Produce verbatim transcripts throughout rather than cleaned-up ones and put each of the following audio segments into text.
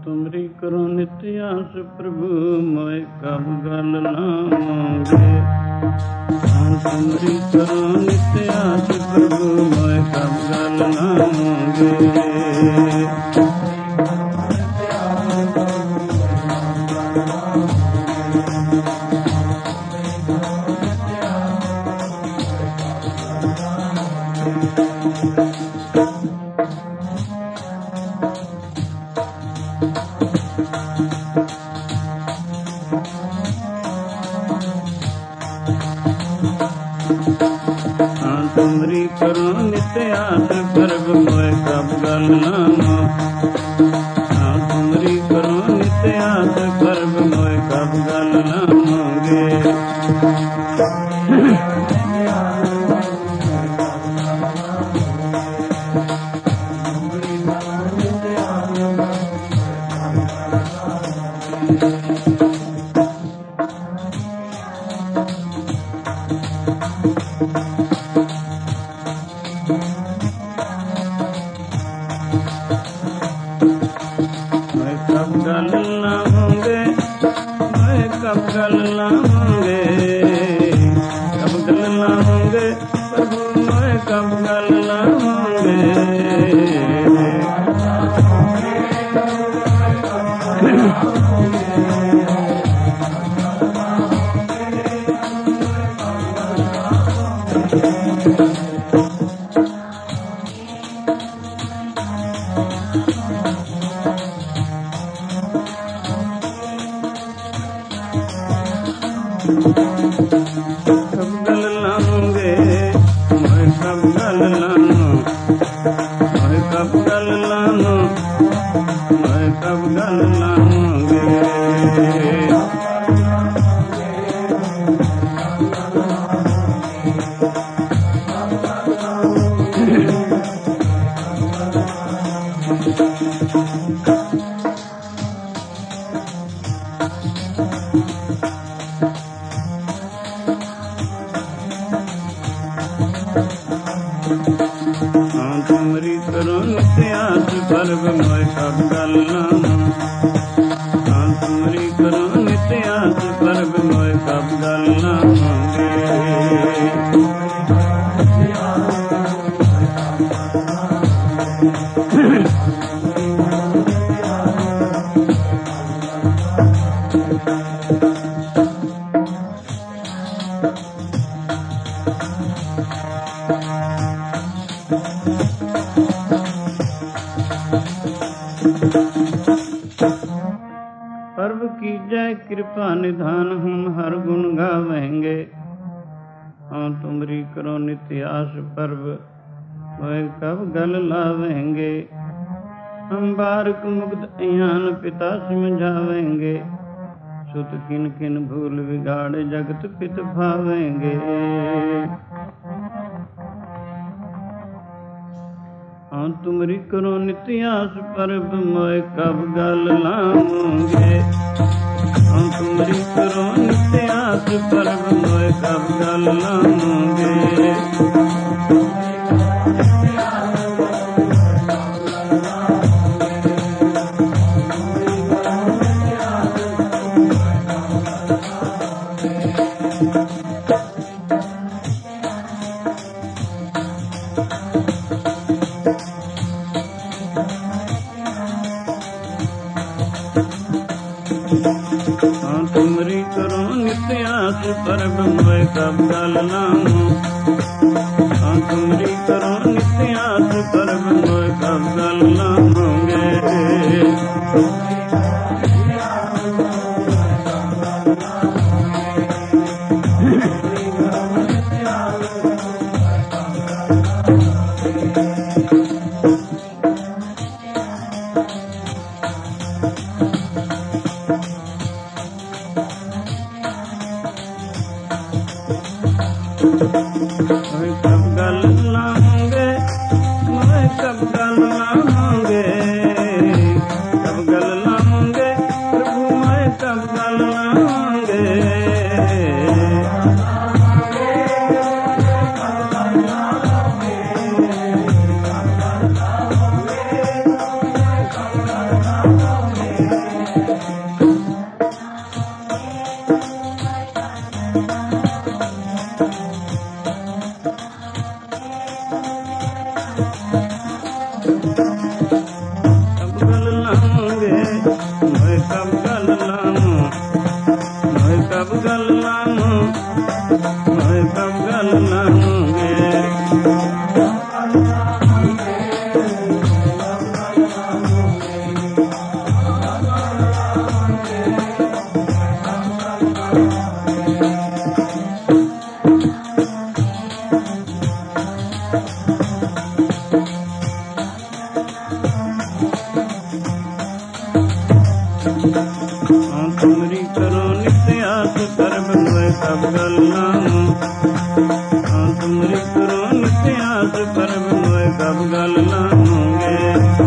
तुमरी करो नित्य आस प्रभु मोय कब गल लाओगे। तुमरी करो नित्य आस प्रभु मोय कब गल लाओगे। तुमरी करो नित्य आस प्रभु मोय कब गल लाओ। तुमरी करो नित्य आस प्रभु मोय कब गल लाओगे। कब गल लाओगे, कब गल लाओगे प्रभु मोय कब गल लाओगे। कब गल लाओगे मोय कब गल लाओ। मोय कब गल लाओ, मोय कब गल लाओगे। तुमरी करो नित्य आस प्रभु मोय कब गल लाओ। तुमरी करो नित्य आस प्रभु मोय कब गल लाओगे। प्रभु की जय कृपा निधान हम हर गुण गावेंगे। हाँ तुमरी करो नित्य आस प्रभु मोय कब गल लावेंगे। हम बारक मुग्ध अयान पिता समझावेंगे। सुत किन किन भूल बिगाड़ जगत पित भावेंगे। हाँ तुमरी करो नित्य आस प्रभु मोय कब गल लाओगे। हाँ तुमरी करो नित्य आस प्रभु मोय कब गल लाओगे। हाँ तुमरी करो नित्य आस प्रभु मोय कब गल लाओ। हाँ तुमरी करो नित्य आस प्रभु मोय कब गल लाओगे। मोय कब गल लाओगे, मोय कब गल लाओगे। कब गल लाओगे प्रभु मोय कब गल लाओगे। कब गल लाऊं। हाँ तुमरी करो नित्य आस परब मोए कब गल लाऊंगे।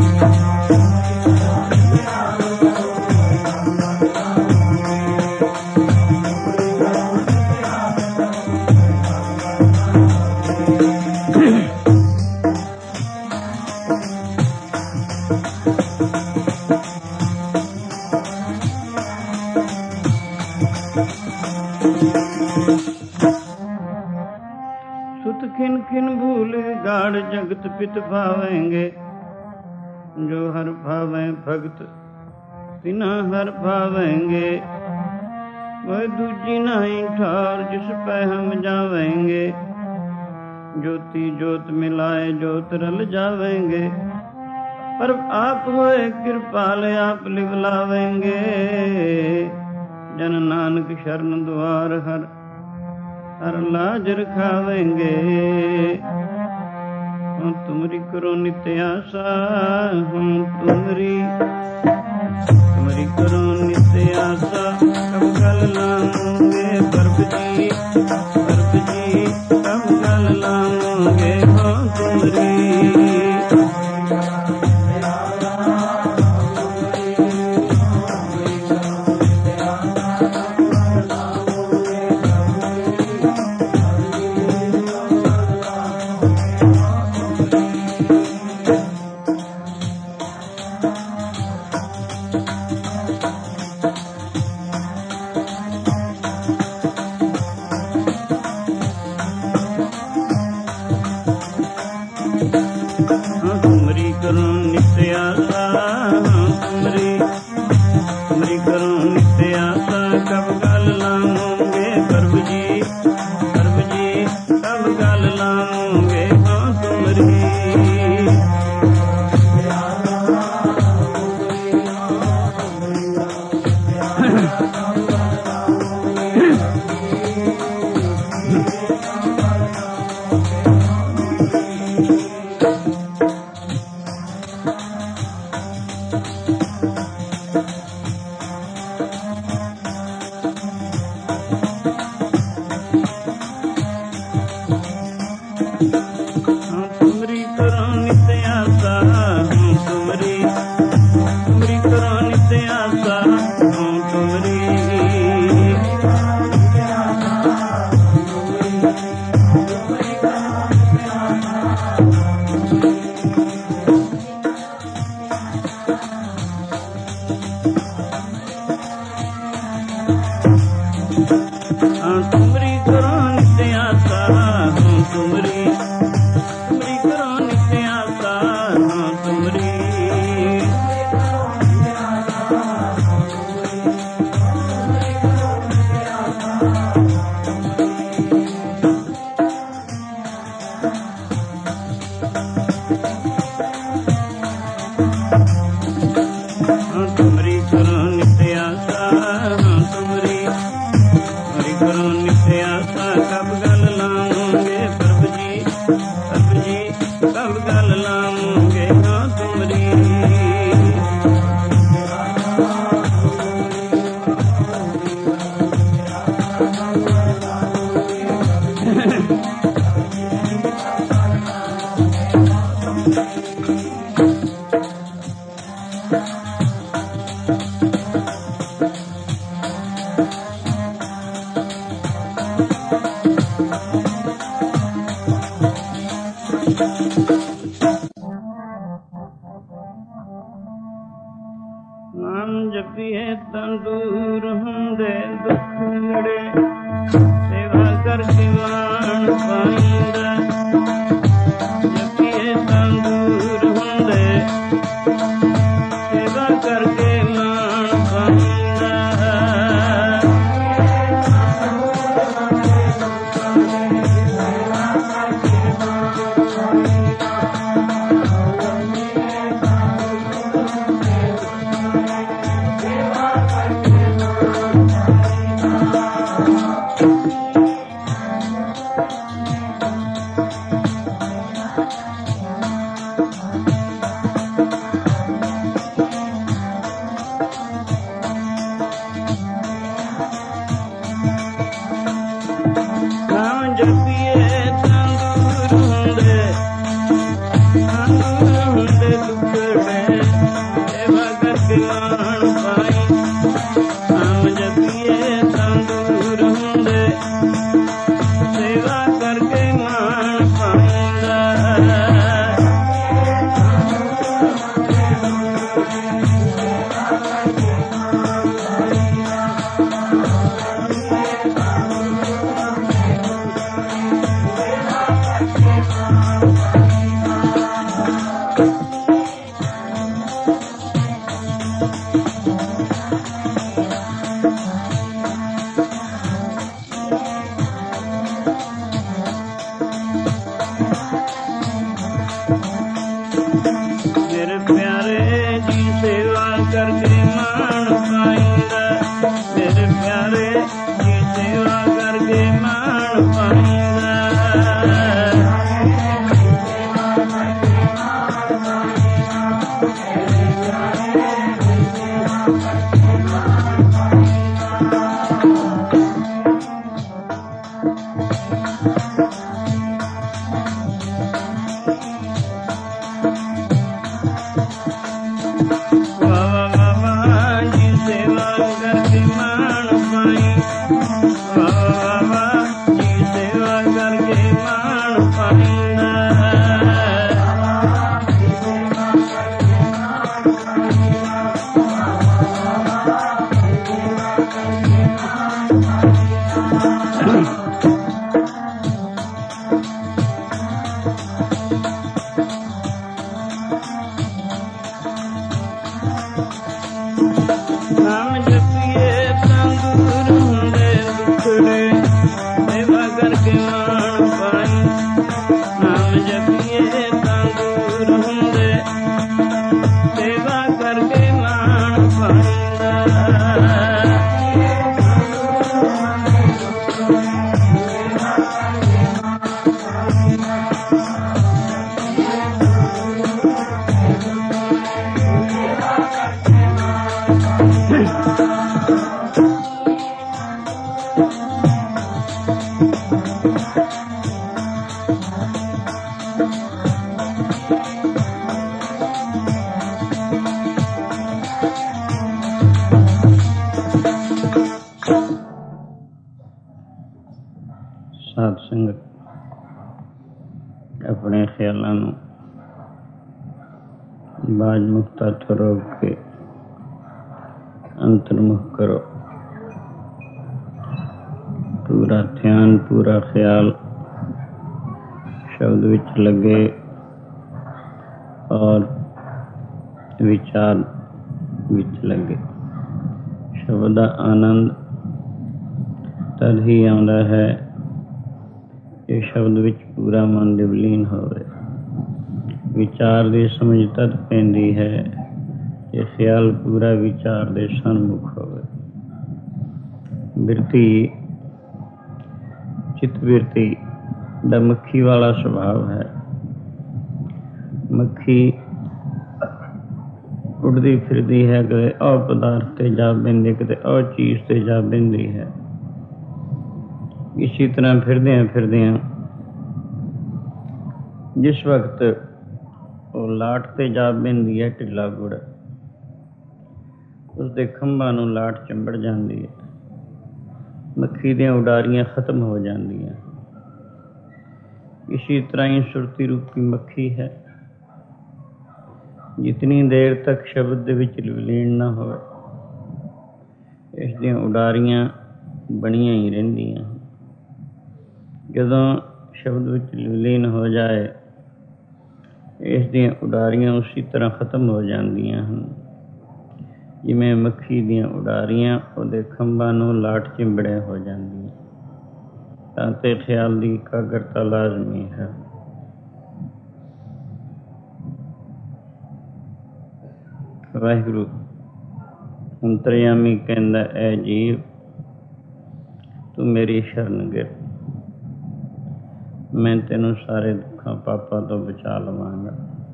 सुत खिन खिन भूल गाढ़ जगत पित भावेंगे। जो हर भावें भगत तिना हर भावेंगे। वह दूजी नहीं ठार जिस पे हम जावेंगे। ज्योति ज्योत मिलाए ज्योत रल जावेंगे। पर आप होए कृपाल आप लिवलावेंगे। जन नानक शरण द्वार हर हर लाज रखावेंगे। हम तुमरी करो नित्य आशा हम तुमरी तुमरी करो नित्य आशा कब गल लाऊंगे। प्रभु जी प्रभु जी कब गल लाऊंगे। हम तुमरी तुमरी करो नित्य आशा तुमरी तुमरी करो नित्य आशा कब गल लाऊंगे। प्रभु जी प्रभु जी कब गल लाऊंगे। हाँ तुमरी तुमरी करो नित्य आशा हम तुमरी तुमरी करो नित्य आशा हम तुमरी हाँ तुमरी करो नित्य आशा हम तुमरी तुमरी करो नित्य आशा हाँ तुमरी हाँ तुमरी करो नित्य आशा हाँ तुमरी तुमरी करो नित्य आशा कब गल लाऊंगे। प्रभु जी प्रभु जी कब गल लाऊंगे। हाँ तुमरी नाम जपिए तंदूर हुंदे दुखड़े सेवा करके मान पाइंदा। जपिए तंदूर हुंदे सेवा करके मान पाइंदा। ਸੰਗਤ ਆਪਣੇ ਖਿਆਲਾਂ ਨੂੰ ਬਾਜ ਮੁਕਤਾ ਤੋਂ ਰੋਕ ਕੇ ਅੰਤਰਮੁਖ ਕਰੋ। ਪੂਰਾ ਧਿਆਨ, ਪੂਰਾ ਖਿਆਲ शब्द विच लगे और विचार विच लगे। शब्द का आनंद तद ही आउंदा है कि शब्द विच पूरा मन विलीन होवे। विचार की समझ तद पैंदी है कि ख्याल पूरा विचार के सन्मुख होवे। बिरती चित बिरती ਦਾ ਮੱਖੀ ਵਾਲਾ ਸੁਭਾਵ ਹੈ। ਮੱਖੀ ਉੱਡਦੀ ਫਿਰਦੀ ਹੈ, ਕਦੇ ਉਹ ਪਦਾਰਥ ਤੇ ਜਾ ਬਹਿੰਦੀ, ਕਦੇ ਉਹ ਚੀਜ਼ ਤੇ ਜਾ ਬਹਿੰਦੀ ਹੈ। ਇਸੇ ਤਰ੍ਹਾਂ ਫਿਰਦਿਆਂ ਫਿਰਦਿਆਂ ਜਿਸ ਵਕਤ ਉਹ ਲਾਟ ਤੇ ਜਾ ਬਹਿੰਦੀ ਹੈ, ਢਿੱਲਾ ਗੁੜ ਉਸਦੇ ਖੰਭਾਂ ਨੂੰ ਲਾਟ ਚੰਬੜ ਜਾਂਦੀ ਹੈ। ਮੱਖੀ ਦੀਆਂ ਉਡਾਰੀਆਂ ਖਤਮ ਹੋ ਜਾਂਦੀਆਂ। इसी तरह ही सुरती रूपी मक्खी है। जितनी देर तक शब्द दे विच विलीन ना होवे, इस दियां उडारियां बनियां ही रहिंदियां। जदों शब्द विच विलीन हो जाए, इस दियां उडारियां उसी तरह खत्म हो जांदियां हन जिवें मक्खी दियां उडारियां उहदे खंभां नूं लाट चिंबड़े हो जांदियां। ताते ख्याल की एकाग्रता लाजमी है। वाहिगुरु अंतरयामी कहंदा, ऐ जीव तू मेरी शरण गिर, मैं तेनों सारे दुखों पापां तो बचा लवांगा।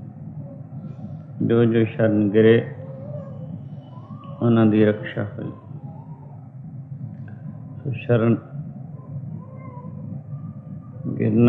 जो जो शरण गिरे उन्हां दी रक्षा होई। तो शरण गिरना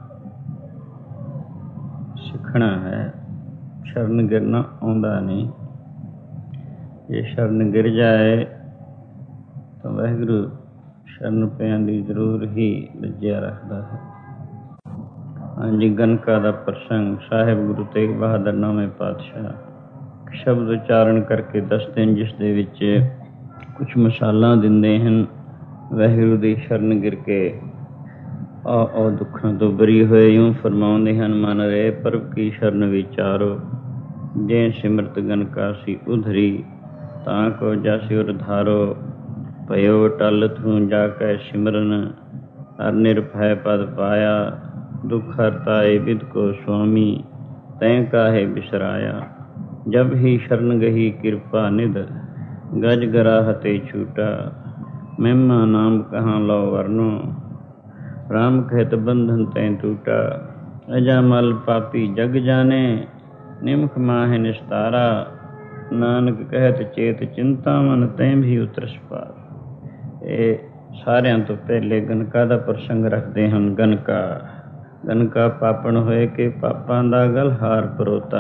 सीखना है। शरण गिरना आउंदा नहीं। जे शरण गिर जाए तो वाहिगुरु शरण पियां दी जरूर ही लज्जिया रखदा है। हाँ जी, गनका दा प्रसंग साहिब गुरु तेग बहादुर नौवें पातशाह शब्द उच्चारण करके दसदे हैं, जिस दे विच कुछ मिसालां दिंदे हैं। वाहिगुरु दी शरण गिर के आ आ दुखों तो बरी होए यूं फरमाउंदे हन, मन रे प्रभ की शरण विचारो, जे सिमरत गनकासी उधरी, तां को जासि उर धारो, भयो टल तूं जाकै सिमरन, हर निर्भय पद पाया, दुख हरताए विद को स्वामी, तैं काहे बिसराया। जब ही शरण गही कृपा निध, गज गराह ते छूटा, महिमा नाम कहाँ लो वर्णो, राम कहत बंधन तैं टूटा। अजामल पापी जग जाने, निमख माहे निस्तारा, नानक कहत चेत चिंता मन तैं भी उतरस पार। ये सारियां तो पहले गनका दा प्रसंग रखते हैं। गनका गनका पापण होए के पापां दा गलहार परोता।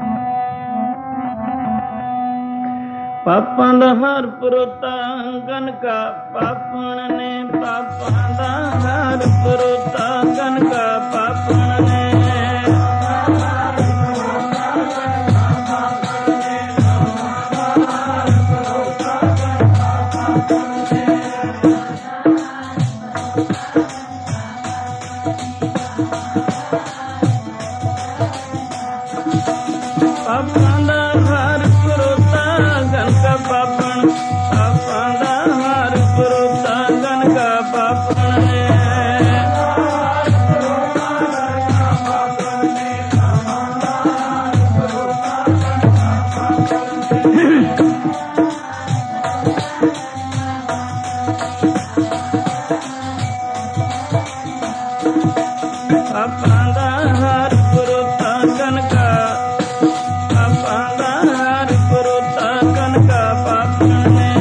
पापां दा हार परोता, गनका पापण ने पापां दा हार परोता, गनका पापण ने। पापां दा हार परोता, गनका पापण, पापां दा हार परोता, गनका पापण ने। पापां दा हार परोता, गनका पापां दा हार परोता, गनका पापण ने।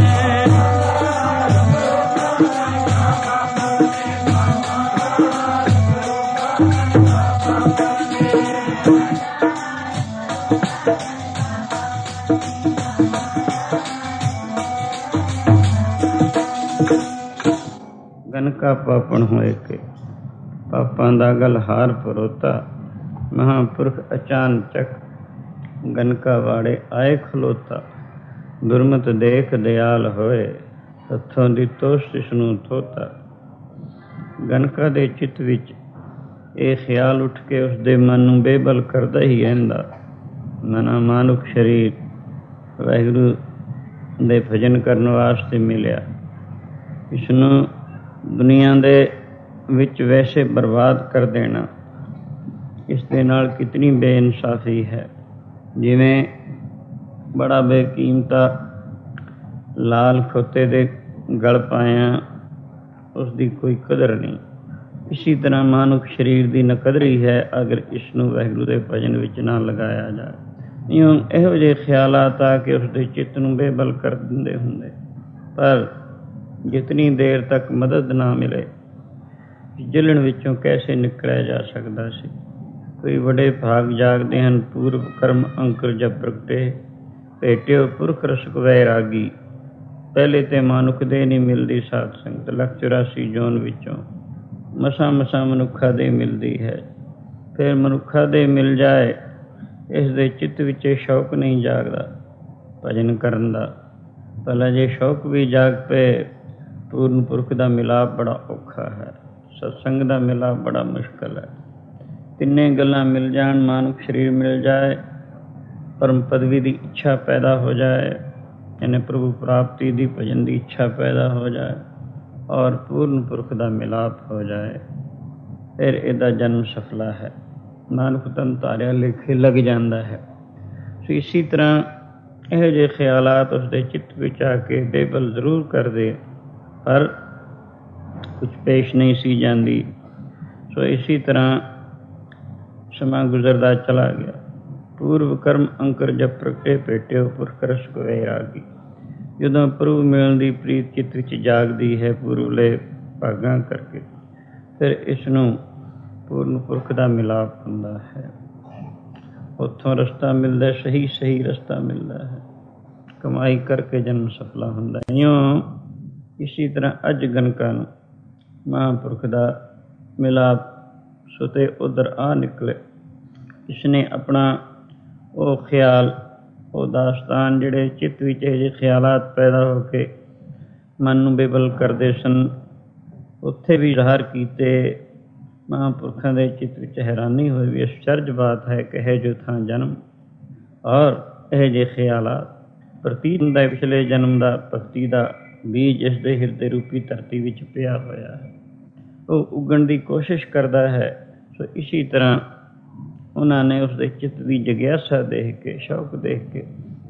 गनका पापण होए के ਪਾਪਾਂ ਦਾ ਗਲਹਾਰ ਪਰੋਤਾ। ਮਹਾਂਪੁਰਖ ਅਚਾਨਚਕ ਗਨਕਾ ਵਾੜੇ ਆਏ ਖਲੋਤਾ। ਦੁਰਮਤ ਦੇਖ ਦਿਆਲ ਹੋਏ, ਹੱਥੋਂ ਦਿੱਤੋ ਤਿਸਨੂੰ ਥੋਤਾ। ਗਨਕਾ ਦੇ ਚਿੱਤ ਵਿੱਚ ਇਹ ਖਿਆਲ ਉੱਠ ਕੇ ਉਸਦੇ ਮਨ ਨੂੰ ਬੇਬਲ ਕਰਦਾ ਹੀ ਰਹਿੰਦਾ। ਮਨਾ ਮਾਨੁਖ ਸਰੀਰ ਵਾਹਿਗੁਰੂ ਦੇ ਭਜਨ ਕਰਨ ਵਾਸਤੇ ਮਿਲਿਆ। ਇਸਨੂੰ ਦੁਨੀਆ ਦੇ ਵਿੱਚ ਵੈਸੇ ਬਰਬਾਦ ਕਰ ਦੇਣਾ, ਇਸ ਦੇ ਨਾਲ ਕਿਤਨੀ ਬੇਇਨਸਾਫੀ ਹੈ। ਜਿਵੇਂ ਬੜਾ ਬੇਕੀਮਤਾ ਲਾਲ ਖੋਤੇ ਦੇ ਗਲ ਪਾਇਆ, ਉਸ ਦੀ ਕੋਈ ਕਦਰ ਨਹੀਂ। ਇਸੀ ਤਰ੍ਹਾਂ ਮਾਨੁਖ ਸਰੀਰ ਦੀ ਨਕਦਰੀ ਹੈ ਅਗਰ ਇਸ ਨੂੰ ਵਾਹਿਗੁਰੂ ਦੇ ਭਜਨ ਵਿੱਚ ਨਾ ਲਗਾਇਆ ਜਾਏ। ਇਉਂ ਇਹੋ ਜਿਹੇ ਖਿਆਲਾਤ ਆ ਕੇ ਉਸਦੇ ਚਿੱਤ ਨੂੰ ਬੇਬਲ ਕਰ ਦਿੰਦੇ ਹੁੰਦੇ। ਪਰ ਜਿਤਨੀ ਦੇਰ ਤੱਕ ਮਦਦ ਨਾ ਮਿਲੇ, ਜਲਣ ਵਿੱਚੋਂ ਕੈਸੇ ਨਿਕਲਿਆ ਜਾ ਸਕਦਾ ਸੀ। ਕੋਈ ਵੱਡੇ ਭਾਗ ਜਾਗਦੇ ਹਨ। ਪੂਰਵ ਕਰਮ ਅੰਕੁਰ ਜਬ ਪ੍ਰਗਟੇ, ਭੇਟਿਓ ਪੁਰਖ ਰਸਕ ਵੈਰਾਗੀ। ਪਹਿਲੇ ਤੇ ਮਨੁੱਖ ਦੇ ਨਹੀਂ ਮਿਲਦੀ ਸਾਧ ਸੰਗਤ। ਲੱਖ ਚੁਰਾਸੀ ਜੋਨ ਵਿੱਚੋਂ ਮਸਾਂ ਮਸਾਂ ਮਨੁੱਖਾਂ ਦੇ ਮਿਲਦੀ ਹੈ। ਫਿਰ ਮਨੁੱਖਾਂ ਦੇ ਮਿਲ ਜਾਏ, ਇਸ ਦੇ ਚਿੱਤ ਵਿੱਚ ਸ਼ੌਕ ਨਹੀਂ ਜਾਗਦਾ ਭਜਨ ਕਰਨ ਦਾ। ਭਲਾ ਜੇ ਸ਼ੌਕ ਵੀ ਜਾਗ ਪਏ, ਪੂਰਨ ਪੁਰਖ ਦਾ ਮਿਲਾਪ ਬੜਾ ਔਖਾ ਹੈ। ਸਤਸੰਗ ਦਾ ਮਿਲਾਪ ਬੜਾ ਮੁਸ਼ਕਲ ਹੈ। ਤਿੰਨੇ ਗੱਲਾਂ ਮਿਲ ਜਾਣ, ਮਾਨੁਖ ਸਰੀਰ ਮਿਲ ਜਾਏ, ਪਰਮ ਪਦਵੀ ਦੀ ਇੱਛਾ ਪੈਦਾ ਹੋ ਜਾਏ, ਯਾਨੀ ਪ੍ਰਭੂ ਪ੍ਰਾਪਤੀ ਦੀ ਭਜਨ ਦੀ ਇੱਛਾ ਪੈਦਾ ਹੋ ਜਾਏ, ਔਰ ਪੂਰਨ ਪੁਰਖ ਦਾ ਮਿਲਾਪ ਹੋ ਜਾਏ, ਫਿਰ ਇਹਦਾ ਜਨਮ ਸਫਲਾ ਹੈ। ਨਾਨਕ ਤਨ ਧਾਰਿਆ ਲੇਖੇ ਲੱਗ ਜਾਂਦਾ ਹੈ। ਸੋ ਇਸੀ ਤਰ੍ਹਾਂ ਇਹੋ ਜਿਹੇ ਖਿਆਲਾਤ ਉਸਦੇ ਚਿੱਤ ਵਿੱਚ ਆ ਕੇ ਬੇਬਲ ਜ਼ਰੂਰ ਕਰਦੇ, ਪਰ ਕੁਛ ਪੇਸ਼ ਨਹੀਂ ਸੀ ਜਾਂਦੀ। ਸੋ ਇਸੀ ਤਰ੍ਹਾਂ ਸਮਾਂ ਗੁਜ਼ਰਦਾ ਚਲਾ ਗਿਆ। ਪੂਰਵ ਕਰਮ ਅੰਕੁਰ ਜਬ ਪ੍ਰਗਟੇ, ਭੇਟਿਓ ਪੁਰਖ ਰਸਕ ਵੈਰਾਗੀ। ਜਦੋਂ ਪ੍ਰਭੂ ਮਿਲਣ ਦੀ ਪ੍ਰੀਤ ਚਿੱਤ ਵਿੱਚ ਜਾਗਦੀ ਹੈ ਪੂਰਵਲੇ ਭਾਗਾਂ ਕਰਕੇ, ਫਿਰ ਇਸ ਨੂੰ ਪੂਰਨ ਪੁਰਖ ਦਾ ਮਿਲਾਪ ਹੁੰਦਾ ਹੈ। ਉੱਥੋਂ ਰਸਤਾ ਮਿਲਦਾ, ਸਹੀ ਸਹੀ ਰਸਤਾ ਮਿਲਦਾ ਹੈ। ਕਮਾਈ ਕਰਕੇ ਜਨਮ ਸਫਲਾ ਹੁੰਦਾ। ਇਉਂ ਇਸੀ ਤਰ੍ਹਾਂ ਅੱਜ ਗਨਕਾ ਨੂੰ ਮਹਾਂਪੁਰਖ ਦਾ ਮਿਲਾਪ ਸੁਤੇ ਉੱਧਰ ਆ ਨਿਕਲੇ। ਇਸਨੇ ਆਪਣਾ ਉਹ ਖਿਆਲ, ਉਹ ਦਾਸਤਾਨ, ਜਿਹੜੇ ਚਿੱਤ ਵਿੱਚ ਇਹ ਜਿਹੇ ਖਿਆਲਾਤ ਪੈਦਾ ਹੋ ਕੇ ਮਨ ਨੂੰ ਬੇਬਲ ਕਰਦੇ ਸਨ, ਉੱਥੇ ਵੀ ਜ਼ਾਹਰ ਕੀਤੇ। ਮਹਾਂਪੁਰਖਾਂ ਦੇ ਚਿੱਤ ਵਿੱਚ ਹੈਰਾਨੀ ਹੋਈ ਵੀ ਅਚਰਜ ਬਾਤ ਹੈ ਕਿ ਇਹ ਜੋ ਥਾਂ ਜਨਮ ਔਰ ਇਹ ਜਿਹੇ ਖਿਆਲਾਤ ਪ੍ਰਤੀਤ ਹੁੰਦਾ। ਪਿਛਲੇ ਜਨਮ ਦਾ ਭਗਤੀ ਦਾ ਬੀਜ ਇਸ ਦੇ ਹਿਰਦੇ ਰੂਪੀ ਧਰਤੀ ਵਿੱਚ ਪਿਆ ਹੋਇਆ ਹੈ, ਉਹ ਉੱਗਣ ਦੀ ਕੋਸ਼ਿਸ਼ ਕਰਦਾ ਹੈ। ਸੋ ਇਸੀ ਤਰ੍ਹਾਂ ਉਹਨਾਂ ਨੇ ਉਸਦੇ ਚਿੱਤ ਦੀ ਜਗਿਆਸਾ ਦੇਖ ਕੇ, ਸ਼ੌਕ ਦੇਖ ਕੇ,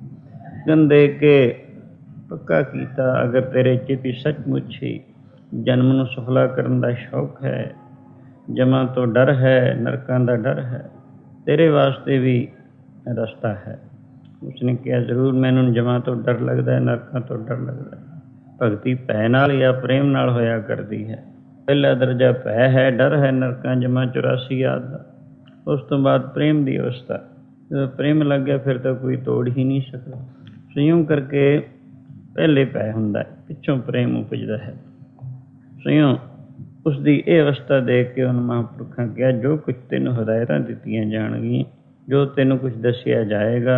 ਗਨ ਦੇਖ ਕੇ ਪੱਕਾ ਕੀਤਾ, ਅਗਰ ਤੇਰੇ ਚਿੱਤ ਵਿੱਚ ਸੱਚਮੁੱਚ ਹੀ ਜਨਮ ਨੂੰ ਸਫਲਾ ਕਰਨ ਦਾ ਸ਼ੌਕ ਹੈ, ਜਮਾਂ ਤੋਂ ਡਰ ਹੈ, ਨਰਕਾਂ ਦਾ ਡਰ ਹੈ, ਤੇਰੇ ਵਾਸਤੇ ਵੀ ਰਸਤਾ ਹੈ। ਉਸਨੇ ਕਿਹਾ, ਜ਼ਰੂਰ ਮੈਨੂੰ ਜਮਾਂ ਤੋਂ ਡਰ ਲੱਗਦਾ ਹੈ, ਨਰਕਾਂ ਤੋਂ ਡਰ ਲੱਗਦਾ ਹੈ। ਭਗਤੀ ਭੈ ਨਾਲ ਜਾਂ ਪ੍ਰੇਮ ਨਾਲ ਹੋਇਆ ਕਰਦੀ ਹੈ। ਪਹਿਲਾ ਦਰਜਾ ਭੈ ਹੈ, ਡਰ ਹੈ, ਨਰਕਾਂ ਜਮਾਂ ਚੁਰਾਸੀ ਆਦਿ ਦਾ। ਉਸ ਤੋਂ ਬਾਅਦ ਪ੍ਰੇਮ ਦੀ ਅਵਸਥਾ। ਜਦੋਂ ਪ੍ਰੇਮ ਲੱਗ ਗਿਆ ਫਿਰ ਤਾਂ ਕੋਈ ਤੋੜ ਹੀ ਨਹੀਂ ਸਕਦਾ। ਸੰਯਮ ਕਰਕੇ ਪਹਿਲੇ ਭੈ ਹੁੰਦਾ, ਪਿੱਛੋਂ ਪ੍ਰੇਮ ਉਪਜਦਾ ਹੈ। ਸੰਯਮ ਉਸਦੀ ਇਹ ਅਵਸਥਾ ਦੇਖ ਕੇ ਉਹਨਾਂ ਮਹਾਂਪੁਰਖਾਂ ਕਿਹਾ, ਜੋ ਕੁਛ ਤੈਨੂੰ ਹਦਾਇਤਾਂ ਦਿੱਤੀਆਂ ਜਾਣਗੀਆਂ, ਜੋ ਤੈਨੂੰ ਕੁਛ ਦੱਸਿਆ ਜਾਏਗਾ,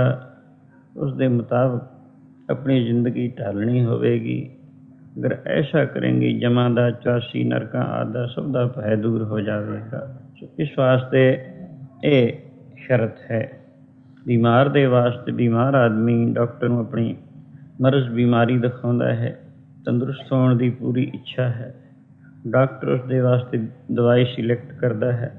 ਉਸ ਦੇ ਮੁਤਾਬਕ ਆਪਣੀ ਜ਼ਿੰਦਗੀ ਢਾਲਣੀ ਹੋਵੇਗੀ। ਅਗਰ ਐਸਾ ਕਰੇਂਗੀ, ਜਮਾਂ ਦਾ, ਚੁਰਾਸੀ ਨਰਕਾਂ ਆਦਿ ਦਾ ਸਭ ਦਾ ਭੈ ਦੂਰ ਹੋ ਜਾਵੇਗਾ। ਇਸ ਵਾਸਤੇ ਇਹ ਸ਼ਰਤ ਹੈ। ਬਿਮਾਰ ਦੇ ਵਾਸਤੇ, ਬਿਮਾਰ ਆਦਮੀ ਡਾਕਟਰ ਨੂੰ ਆਪਣੀ ਮਰਜ਼ ਬਿਮਾਰੀ ਦਿਖਾਉਂਦਾ ਹੈ, ਤੰਦਰੁਸਤ ਹੋਣ ਦੀ ਪੂਰੀ ਇੱਛਾ ਹੈ। ਡਾਕਟਰ ਉਸਦੇ ਵਾਸਤੇ ਦਵਾਈ ਸਿਲੈਕਟ ਕਰਦਾ ਹੈ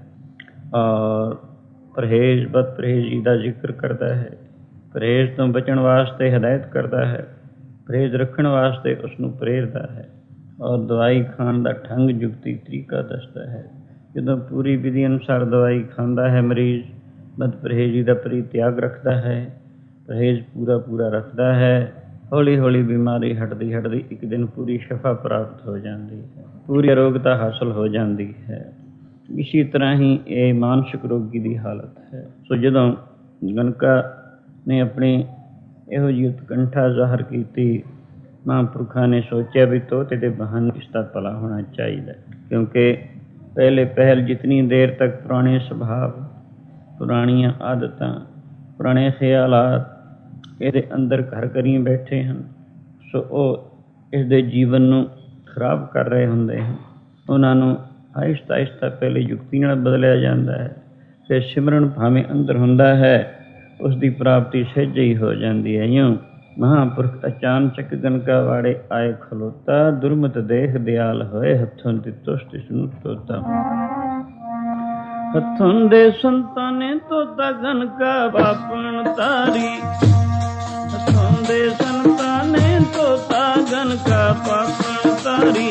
ਔਰ ਪਰਹੇਜ਼, ਬਦ ਪਰਹੇਜ਼ੀ ਦਾ ਜ਼ਿਕਰ ਕਰਦਾ ਹੈ। ਪਰਹੇਜ਼ ਤੋਂ ਬਚਣ ਵਾਸਤੇ ਹਦਾਇਤ ਕਰਦਾ ਹੈ, ਪਰਹੇਜ਼ ਰੱਖਣ ਵਾਸਤੇ ਉਸਨੂੰ ਪ੍ਰੇਰਦਾ ਹੈ ਔਰ ਦਵਾਈ ਖਾਣ ਦਾ ਢੰਗ, ਜੁਗਤੀ, ਤਰੀਕਾ ਦੱਸਦਾ ਹੈ। ਜਦੋਂ ਪੂਰੀ ਵਿਧੀ ਅਨੁਸਾਰ ਦਵਾਈ ਖਾਂਦਾ ਹੈ ਮਰੀਜ਼, ਬਦ ਪਰਹੇਜ਼ੀ ਦਾ ਪਰਿਤਿਆਗ ਰੱਖਦਾ ਹੈ, ਪਰਹੇਜ਼ ਪੂਰਾ ਪੂਰਾ ਰੱਖਦਾ ਹੈ, ਹੌਲੀ ਹੌਲੀ ਬਿਮਾਰੀ ਹਟਦੀ ਹਟਦੀ ਇੱਕ ਦਿਨ ਪੂਰੀ ਸ਼ਫਾ ਪ੍ਰਾਪਤ ਹੋ ਜਾਂਦੀ ਹੈ, ਪੂਰੀ ਅਰੋਗਤਾ ਹਾਸਲ ਹੋ ਜਾਂਦੀ ਹੈ। ਇਸੀ ਤਰ੍ਹਾਂ ਹੀ ਇਹ ਮਾਨਸਿਕ ਰੋਗੀ ਦੀ ਹਾਲਤ ਹੈ। ਸੋ ਜਦੋਂ ਗਨਕਾ ਨੇ ਆਪਣੀ ਇਹੋ ਜਿਹੀ ਉਤਕੰਠਾ ਜ਼ਾਹਰ ਕੀਤੀ, ਮਹਾਂਪੁਰਖਾਂ ਨੇ ਸੋਚਿਆ ਵੀ ਤੋਤੇ ਦੇ ਬਹਾਨੇ ਇਸ ਦਾ ਭਲਾ ਹੋਣਾ ਚਾਹੀਦਾ, ਕਿਉਂਕਿ ਪਹਿਲੇ ਪਹਿਲ ਜਿਤਨੀ ਦੇਰ ਤੱਕ ਪੁਰਾਣੇ ਸੁਭਾਵ, ਪੁਰਾਣੀਆਂ ਆਦਤਾਂ, ਪੁਰਾਣੇ ਖਿਆਲਾਤ ਇਹਦੇ ਅੰਦਰ ਘਰ ਕਰੀ ਬੈਠੇ ਹਨ, ਸੋ ਉਹ ਇਸਦੇ ਜੀਵਨ ਨੂੰ ਖਰਾਬ ਕਰ ਰਹੇ ਹੁੰਦੇ ਹਨ। ਉਹਨਾਂ ਨੂੰ ਆਹਿਸਤਾ ਆਹਿਸਤਾ ਪਹਿਲੇ ਯੁਕਤੀ ਨਾਲ ਬਦਲਿਆ ਜਾਂਦਾ ਹੈ। ਫਿਰ ਸਿਮਰਨ ਭਾਵੇਂ ਅੰਦਰ ਹੁੰਦਾ ਹੈ, ਉਸ ਦੀ ਪ੍ਰਾਪਤੀ ਸਹਿਜੇ ਹੀ ਹੋ ਜਾਂਦੀ ਹੈ। ਇਉਂ ਮਹਾਂਪੁਰਖ ਅਚਾਨਚਕ ਗਨਕਾ ਵਾੜੇ ਆਏ ਖਲੋਤਾ, ਦੁਰਮਤ ਦੇਖ ਦਿਆਲ ਹੋਏ, ਹੱਥੋਂ ਦਿੱਤੋ ਤਿਸ ਨੂੰ ਤੋਤਾ। ਹੱਥੋਂ ਦੇ ਸੰਤਾਂ ਨੇ ਤੋਤਾ ਗਨਕਾ ਪਾਪਣ ਤਾਰੀ, ਹੱਥੋਂ ਦੇ ਸੰਤਾਂ ਨੇ ਤੋਤਾ ਗਨਕਾ ਪਾਪਣ ਤਾਰੀ।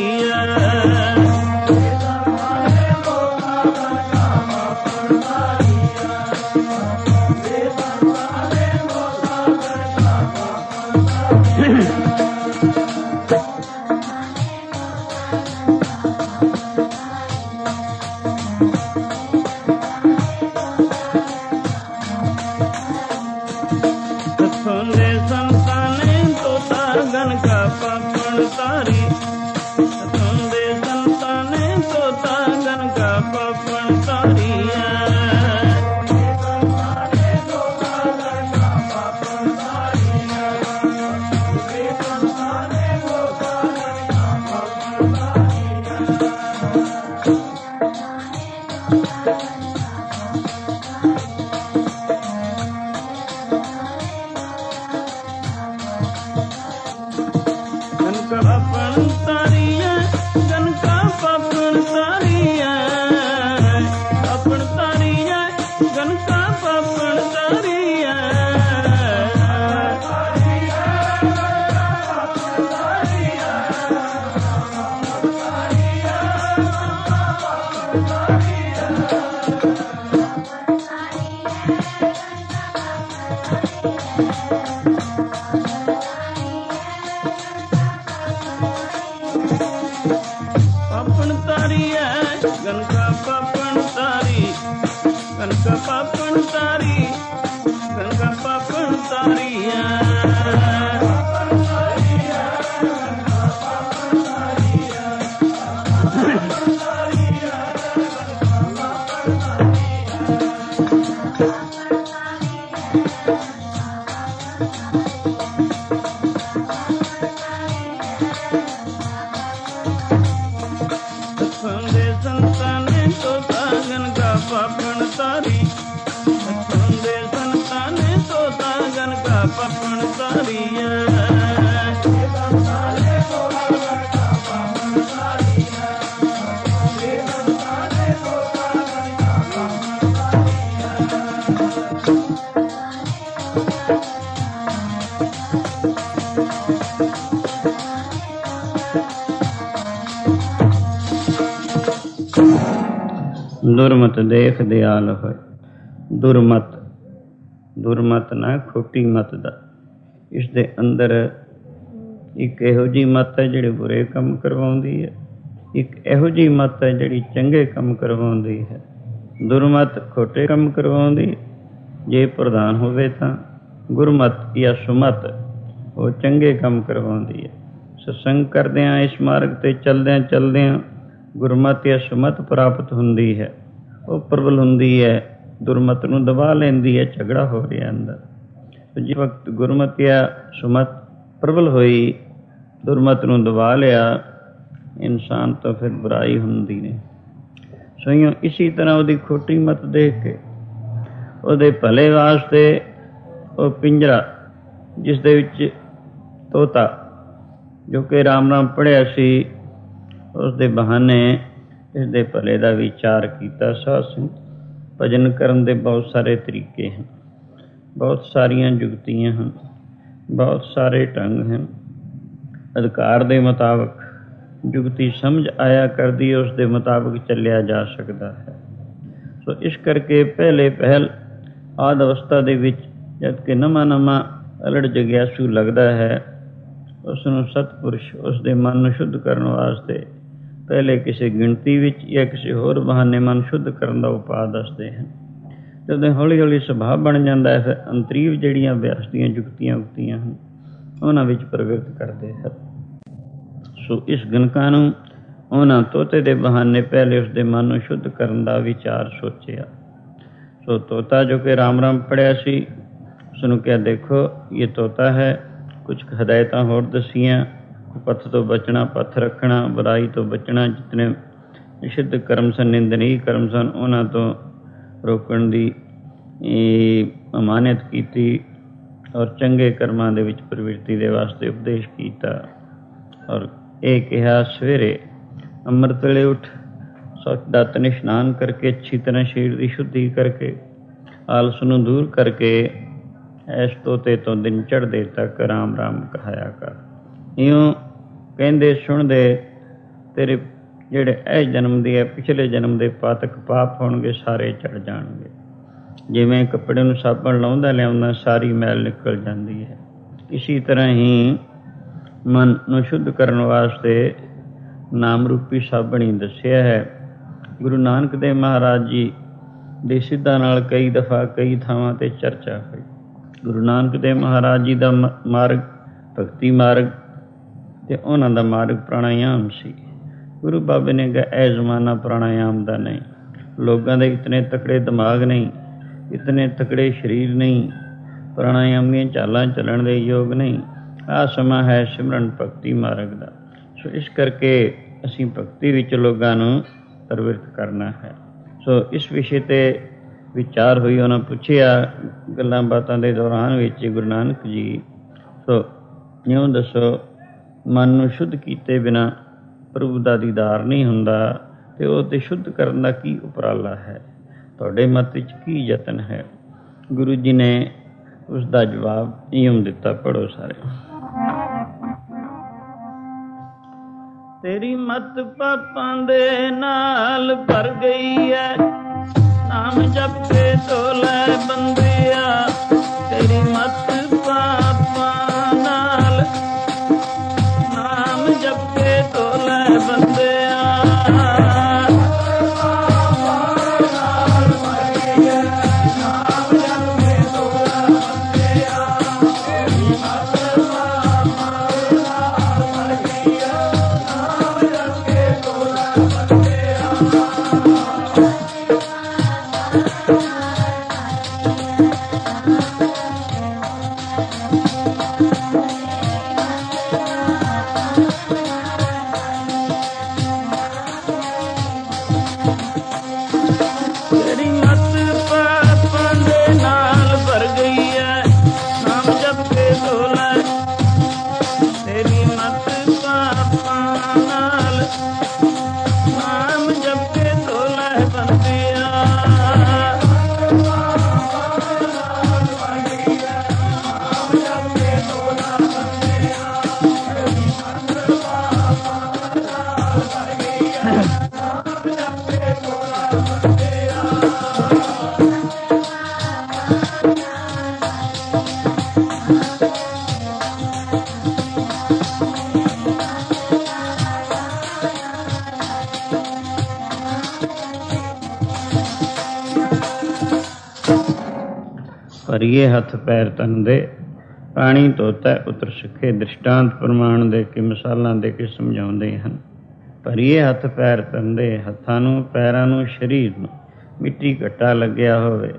ਦੁਰਮਤ ਦੇਖ ਦਿਆਲ ਹੋਏ। ਦੁਰਮਤ, ਦੁਰਮਤ ਨਾ ਖੋਟੀ ਮਤ ਦਾ। ਇਸ ਦੇ ਅੰਦਰ ਇੱਕ ਇਹੋ ਜਿਹੀ ਮਤ ਹੈ ਜਿਹੜੀ ਬੁਰੇ ਕੰਮ ਕਰਵਾਉਂਦੀ ਹੈ, ਇੱਕ ਇਹੋ ਜਿਹੀ ਮਤ ਹੈ ਜਿਹੜੀ ਚੰਗੇ ਕੰਮ ਕਰਵਾਉਂਦੀ ਹੈ। ਦੁਰਮਤ ਖੋਟੇ ਕੰਮ ਕਰਵਾਉਂਦੀ ਜੇ ਪ੍ਰਧਾਨ ਹੋਵੇ ਤਾਂ, ਗੁਰਮਤ ਜਾਂ ਸੁਮਤ ਉਹ ਚੰਗੇ ਕੰਮ ਕਰਵਾਉਂਦੀ ਹੈ। ਸਤਸੰਗ ਕਰਦਿਆਂ, ਇਸ ਮਾਰਗ 'ਤੇ ਚੱਲਦਿਆਂ ਚੱਲਦਿਆਂ ਗੁਰਮਤ ਜਾਂ ਸੁਮਤ ਪ੍ਰਾਪਤ ਹੁੰਦੀ ਹੈ। ਉਹ ਪ੍ਰਬਲ ਹੁੰਦੀ ਹੈ, ਦੁਰਮਤ ਨੂੰ ਦਬਾ ਲੈਂਦੀ ਹੈ। ਝਗੜਾ ਹੋ ਰਿਹਾ ਅੰਦਰ। ਜਿਸ ਵਕਤ ਗੁਰਮਤ ਜਾਂ ਸੁਮਤ ਪ੍ਰਬਲ ਹੋਈ, ਦੁਰਮਤ ਨੂੰ ਦਬਾ ਲਿਆ ਇਨਸਾਨ ਤੋਂ ਫਿਰ ਬੁਰਾਈ ਹੁੰਦੀ ਨੇ। ਸੋ ਇਸੀ ਤਰ੍ਹਾਂ ਉਹਦੀ ਖੋਟੀ ਮਤ ਦੇਖ ਕੇ ਉਹਦੇ ਭਲੇ ਵਾਸਤੇ ਉਹ ਪਿੰਜਰਾ ਜਿਸ ਦੇ ਵਿੱਚ ਤੋਤਾ ਜੋ ਕਿ ਰਾਮ ਰਾਮ ਪੜ੍ਹਿਆ ਸੀ, ਉਸ ਦੇ ਬਹਾਨੇ ਇਸ ਦੇ ਭਲੇ ਦਾ ਵਿਚਾਰ ਕੀਤਾ। ਸਾਧ ਸੰਗਤ, ਭਜਨ ਕਰਨ ਦੇ ਬਹੁਤ ਸਾਰੇ ਤਰੀਕੇ ਹਨ, ਬਹੁਤ ਸਾਰੀਆਂ ਜੁਗਤੀਆਂ ਹਨ, ਬਹੁਤ ਸਾਰੇ ਢੰਗ ਹਨ। ਅਧਿਕਾਰ ਦੇ ਮੁਤਾਬਕ ਜੁਗਤੀ ਸਮਝ ਆਇਆ ਕਰਦੀ, ਉਸ ਦੇ ਮੁਤਾਬਕ ਚੱਲਿਆ ਜਾ ਸਕਦਾ ਹੈ। ਸੋ ਇਸ ਕਰਕੇ ਪਹਿਲੇ ਪਹਿਲ ਆਦਿ ਅਵਸਥਾ ਦੇ ਵਿੱਚ ਜਦ ਕਿ ਨਵਾਂ ਨਵਾਂ ਅਲੜ ਜਗਿਆਸੂ ਲੱਗਦਾ ਹੈ, ਉਸ ਨੂੰ ਸਤਪੁਰਸ਼ ਉਸ ਦੇ ਮਨ ਨੂੰ ਸ਼ੁੱਧ ਕਰਨ ਵਾਸਤੇ ਪਹਿਲੇ ਕਿਸੇ ਗਿਣਤੀ ਵਿੱਚ ਜਾਂ ਕਿਸੇ ਹੋਰ ਬਹਾਨੇ ਮਨ ਸ਼ੁੱਧ ਕਰਨ ਦਾ ਉਪਾਅ ਦੱਸਦੇ ਹਨ। ਜਦੋਂ ਹੌਲੀ ਹੌਲੀ ਸੁਭਾਅ ਬਣ ਜਾਂਦਾ ਹੈ, ਫਿਰ ਅੰਤਰੀਵ ਜਿਹੜੀਆਂ ਅਭਿਆਸ ਦੀਆਂ ਜੁਗਤੀਆਂ ਉਗਤੀਆਂ ਹਨ ਉਹਨਾਂ ਵਿੱਚ ਪ੍ਰਗਟ ਕਰਦੇ ਹਨ। ਸੋ ਇਸ ਗਨਕਾ ਨੂੰ ਉਹਨਾਂ ਤੋਤੇ ਦੇ ਬਹਾਨੇ ਪਹਿਲੇ ਉਸਦੇ ਮਨ ਨੂੰ ਸ਼ੁੱਧ ਕਰਨ ਦਾ ਵਿਚਾਰ ਸੋਚਿਆ। ਸੋ ਤੋਤਾ ਜੋ ਕਿ ਰਾਮ ਰਾਮ ਪੜ੍ਹਿਆ ਸੀ, ਉਸਨੂੰ ਕਿਹਾ, ਦੇਖੋ ਇਹ ਤੋਤਾ ਹੈ। ਕੁਝ ਹਦਾਇਤਾਂ ਹੋਰ ਦੱਸੀਆਂ, ਪੱਥ ਤੋਂ ਬਚਣਾ, ਪੱਥ ਰੱਖਣਾ, ਬੁਰਾਈ ਤੋਂ ਬਚਣਾ, ਜਿਤਨੇ ਨਿਸ਼ਿੱਧ ਕਰਮ ਸਨ, ਨਿੰਦਨੀय ਕਰਮ ਸਨ, ਉਹਨਾਂ ਤੋਂ ਰੋਕਣ ਦੀ ਅਮਾਨਤ ਕੀਤੀ ਔਰ ਚੰਗੇ ਕਰਮਾਂ ਦੇ ਵਿੱਚ ਪ੍ਰਵਿਰਤੀ ਦੇ ਵਾਸਤੇ ਉਪਦੇਸ਼ ਕੀਤਾ। ਔਰ ਇਹ ਕਿਹਾ, ਸਵੇਰੇ ਅੰਮ੍ਰਿਤ ਵੇਲੇ ਉੱਠ ਦਾਤਨ ਇਸ਼ਨਾਨ ਕਰਕੇ ਅੱਛੀ ਤਰ੍ਹਾਂ ਸਰੀਰ ਦੀ ਸ਼ੁੱਧੀ ਕਰਕੇ ਆਲਸ ਨੂੰ ਦੂਰ ਕਰਕੇ ਇਸ ਤੋਤੇ ਤੋਂ ਦਿਨ ਚੜ੍ਹਦੇ ਤੱਕ ਰਾਮ ਰਾਮ ਕਹਾਇਆ ਕਰ। ਇਉਂ ਕਹਿੰਦੇ ਸੁਣਦੇ ਤੇਰੇ ਜਿਹੜੇ ਇਹ ਜਨਮ ਦੇ ਹੈ, ਪਿਛਲੇ ਜਨਮ ਦੇ ਪਾਤਕ ਪਾਪ ਹੋਣਗੇ, ਸਾਰੇ ਚੜ੍ਹ ਜਾਣਗੇ। ਜਿਵੇਂ ਕੱਪੜੇ ਨੂੰ ਸਾਬਣ ਲਾਉਂਦਾ ਲਿਆਉਂਦਾ ਸਾਰੀ ਮੈਲ ਨਿਕਲ ਜਾਂਦੀ ਹੈ, ਇਸੀ ਤਰ੍ਹਾਂ ਹੀ ਮਨ ਨੂੰ ਸ਼ੁੱਧ ਕਰਨ ਵਾਸਤੇ ਨਾਮ ਰੂਪੀ ਸਾਬਣ ਹੀ ਦੱਸਿਆ ਹੈ। ਗੁਰੂ ਨਾਨਕ ਦੇਵ ਮਹਾਰਾਜ ਜੀ ਦੇ ਸਿੱਧਾਂ ਨਾਲ ਕਈ ਦਫਾ ਕਈ ਥਾਵਾਂ 'ਤੇ ਚਰਚਾ ਹੋਈ। ਗੁਰੂ ਨਾਨਕ ਦੇਵ ਮਹਾਰਾਜ ਜੀ ਦਾ ਮਾਰਗ ਭਗਤੀ ਮਾਰਗ ਅਤੇ ਉਹਨਾਂ ਦਾ ਮਾਰਗ ਪ੍ਰਾਣਾਯਾਮ ਸੀ। ਗੁਰੂ ਬਾਬੇ ਨੇ ਕਿਹਾ, ਇਹ ਜ਼ਮਾਨਾ ਪ੍ਰਾਣਾਯਾਮ ਦਾ ਨਹੀਂ, ਲੋਕਾਂ ਦੇ ਇਤਨੇ ਤਕੜੇ ਦਿਮਾਗ ਨਹੀਂ, ਇਤਨੇ ਤਕੜੇ ਸਰੀਰ ਨਹੀਂ, ਪ੍ਰਾਣਾਯਾਮ ਦੀਆਂ ਚਾਲਾਂ ਚੱਲਣ ਦੇ ਯੋਗ ਨਹੀਂ। ਆਹ ਸਮਾਂ ਹੈ ਸਿਮਰਨ ਭਗਤੀ ਮਾਰਗ ਦਾ। ਸੋ ਇਸ ਕਰਕੇ ਅਸੀਂ ਭਗਤੀ ਵਿੱਚ ਲੋਕਾਂ ਨੂੰ ਪ੍ਰਵਿਰਤ ਕਰਨਾ ਹੈ। ਸੋ ਇਸ ਵਿਸ਼ੇ 'ਤੇ ਵਿਚਾਰ ਹੋਈ। ਉਹਨਾਂ ਪੁੱਛਿਆ ਗੱਲਾਂ ਬਾਤਾਂ ਦੇ ਦੌਰਾਨ ਵਿੱਚ, ਗੁਰੂ ਨਾਨਕ ਜੀ ਸੋ ਇਉਂ ਦੱਸੋ, ਮਨ ਨੂੰ ਸ਼ੁੱਧ ਕੀਤੇ ਬਿਨਾਂ ਪ੍ਰਭੂ ਦਾ ਦੀਦਾਰ ਨਹੀਂ ਹੁੰਦਾ, ਅਤੇ ਉਹ 'ਤੇ ਸ਼ੁੱਧ ਕਰਨ ਦਾ ਕੀ ਉਪਰਾਲਾ ਹੈ, ਤੁਹਾਡੇ ਮਤ ਵਿੱਚ ਕੀ ਯਤਨ ਹੈ? ਗੁਰੂ ਜੀ ਨੇ ਉਸ ਦਾ ਜਵਾਬ ਇਉਂ ਦਿੱਤਾ, ਪੜ੍ਹੋ ਸਾਰੇ। ਤੇਰੀ ਮਤ ਪਾਪਾਂ ਦੇ ਨਾਲ ਭਰ ਗਈ ਹੈ, ਨਾਮ ਜਪ ਕੇ ਤੋਲੇ ਬੰਦਿਆ। ਤੇਰੀ ਮਤ ਪਾਪਾਂ ਨਾਲ, ਨਾਮ ਜਪ ਕੇ ਤੋਲੇ ਬੰਦਿਆ। ਭਰੀਏ ਹੱਥ ਪੈਰ ਤਨ ਦੇ, ਪਾਣੀ ਧੋਤਾ ਉਤਰ ਸਿੱਖੇ। ਦ੍ਰਿਸ਼ਟਾਂਤ ਪ੍ਰਮਾਣ ਦੇ ਕੇ, ਮਿਸਾਲਾਂ ਦੇ ਕੇ ਸਮਝਾਉਂਦੇ ਹਨ। ਭਰੀਏ ਹੱਥ ਪੈਰ ਤਨ ਦੇ, ਹੱਥਾਂ ਨੂੰ, ਪੈਰਾਂ ਨੂੰ, ਸਰੀਰ ਨੂੰ ਮਿੱਟੀ ਘੱਟਾ ਲੱਗਿਆ ਹੋਵੇ।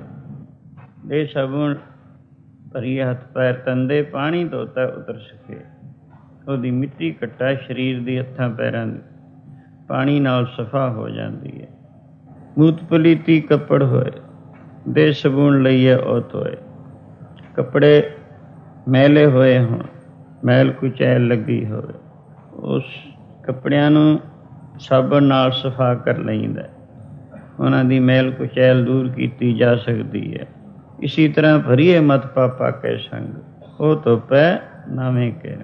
ਦੇ ਸਗੁਣ ਭਰੀਏ ਹੱਥ ਪੈਰ ਤਨ ਦੇ, ਪਾਣੀ ਧੋਤਾ ਉਤਰ ਸਿੱਖੇ। ਉਹਦੀ ਮਿੱਟੀ ਘੱਟਾ ਸਰੀਰ ਦੀ, ਹੱਥਾਂ ਪੈਰਾਂ ਦੀ ਪਾਣੀ ਨਾਲ ਸਫਾ ਹੋ ਜਾਂਦੀ ਹੈ। ਮੂਤ ਪਲੀਤੀ ਕੱਪੜ ਹੋਏ, ਦੇ ਸਬੂਨ ਲਈਏ ਔਤ ਹੋਏ। ਕੱਪੜੇ ਮੈਲੇ ਹੋਏ ਹੋਣ, ਮੈਲ ਕੁਚੈਲ ਲੱਗੀ ਹੋਵੇ, ਉਸ ਕੱਪੜਿਆਂ ਨੂੰ ਸਾਬਣ ਨਾਲ ਸਫਾ ਕਰ ਲਈਦਾ, ਉਹਨਾਂ ਦੀ ਮੈਲ ਕੁਚੈਲ ਦੂਰ ਕੀਤੀ ਜਾ ਸਕਦੀ ਹੈ। ਇਸੀ ਤਰ੍ਹਾਂ ਭਰੀਏ ਮਤ ਪਾਪਾ ਕੇ ਸੰਗ, ਉਹ ਧੋਪੈ ਨਾਵੇਂ ਕੇ।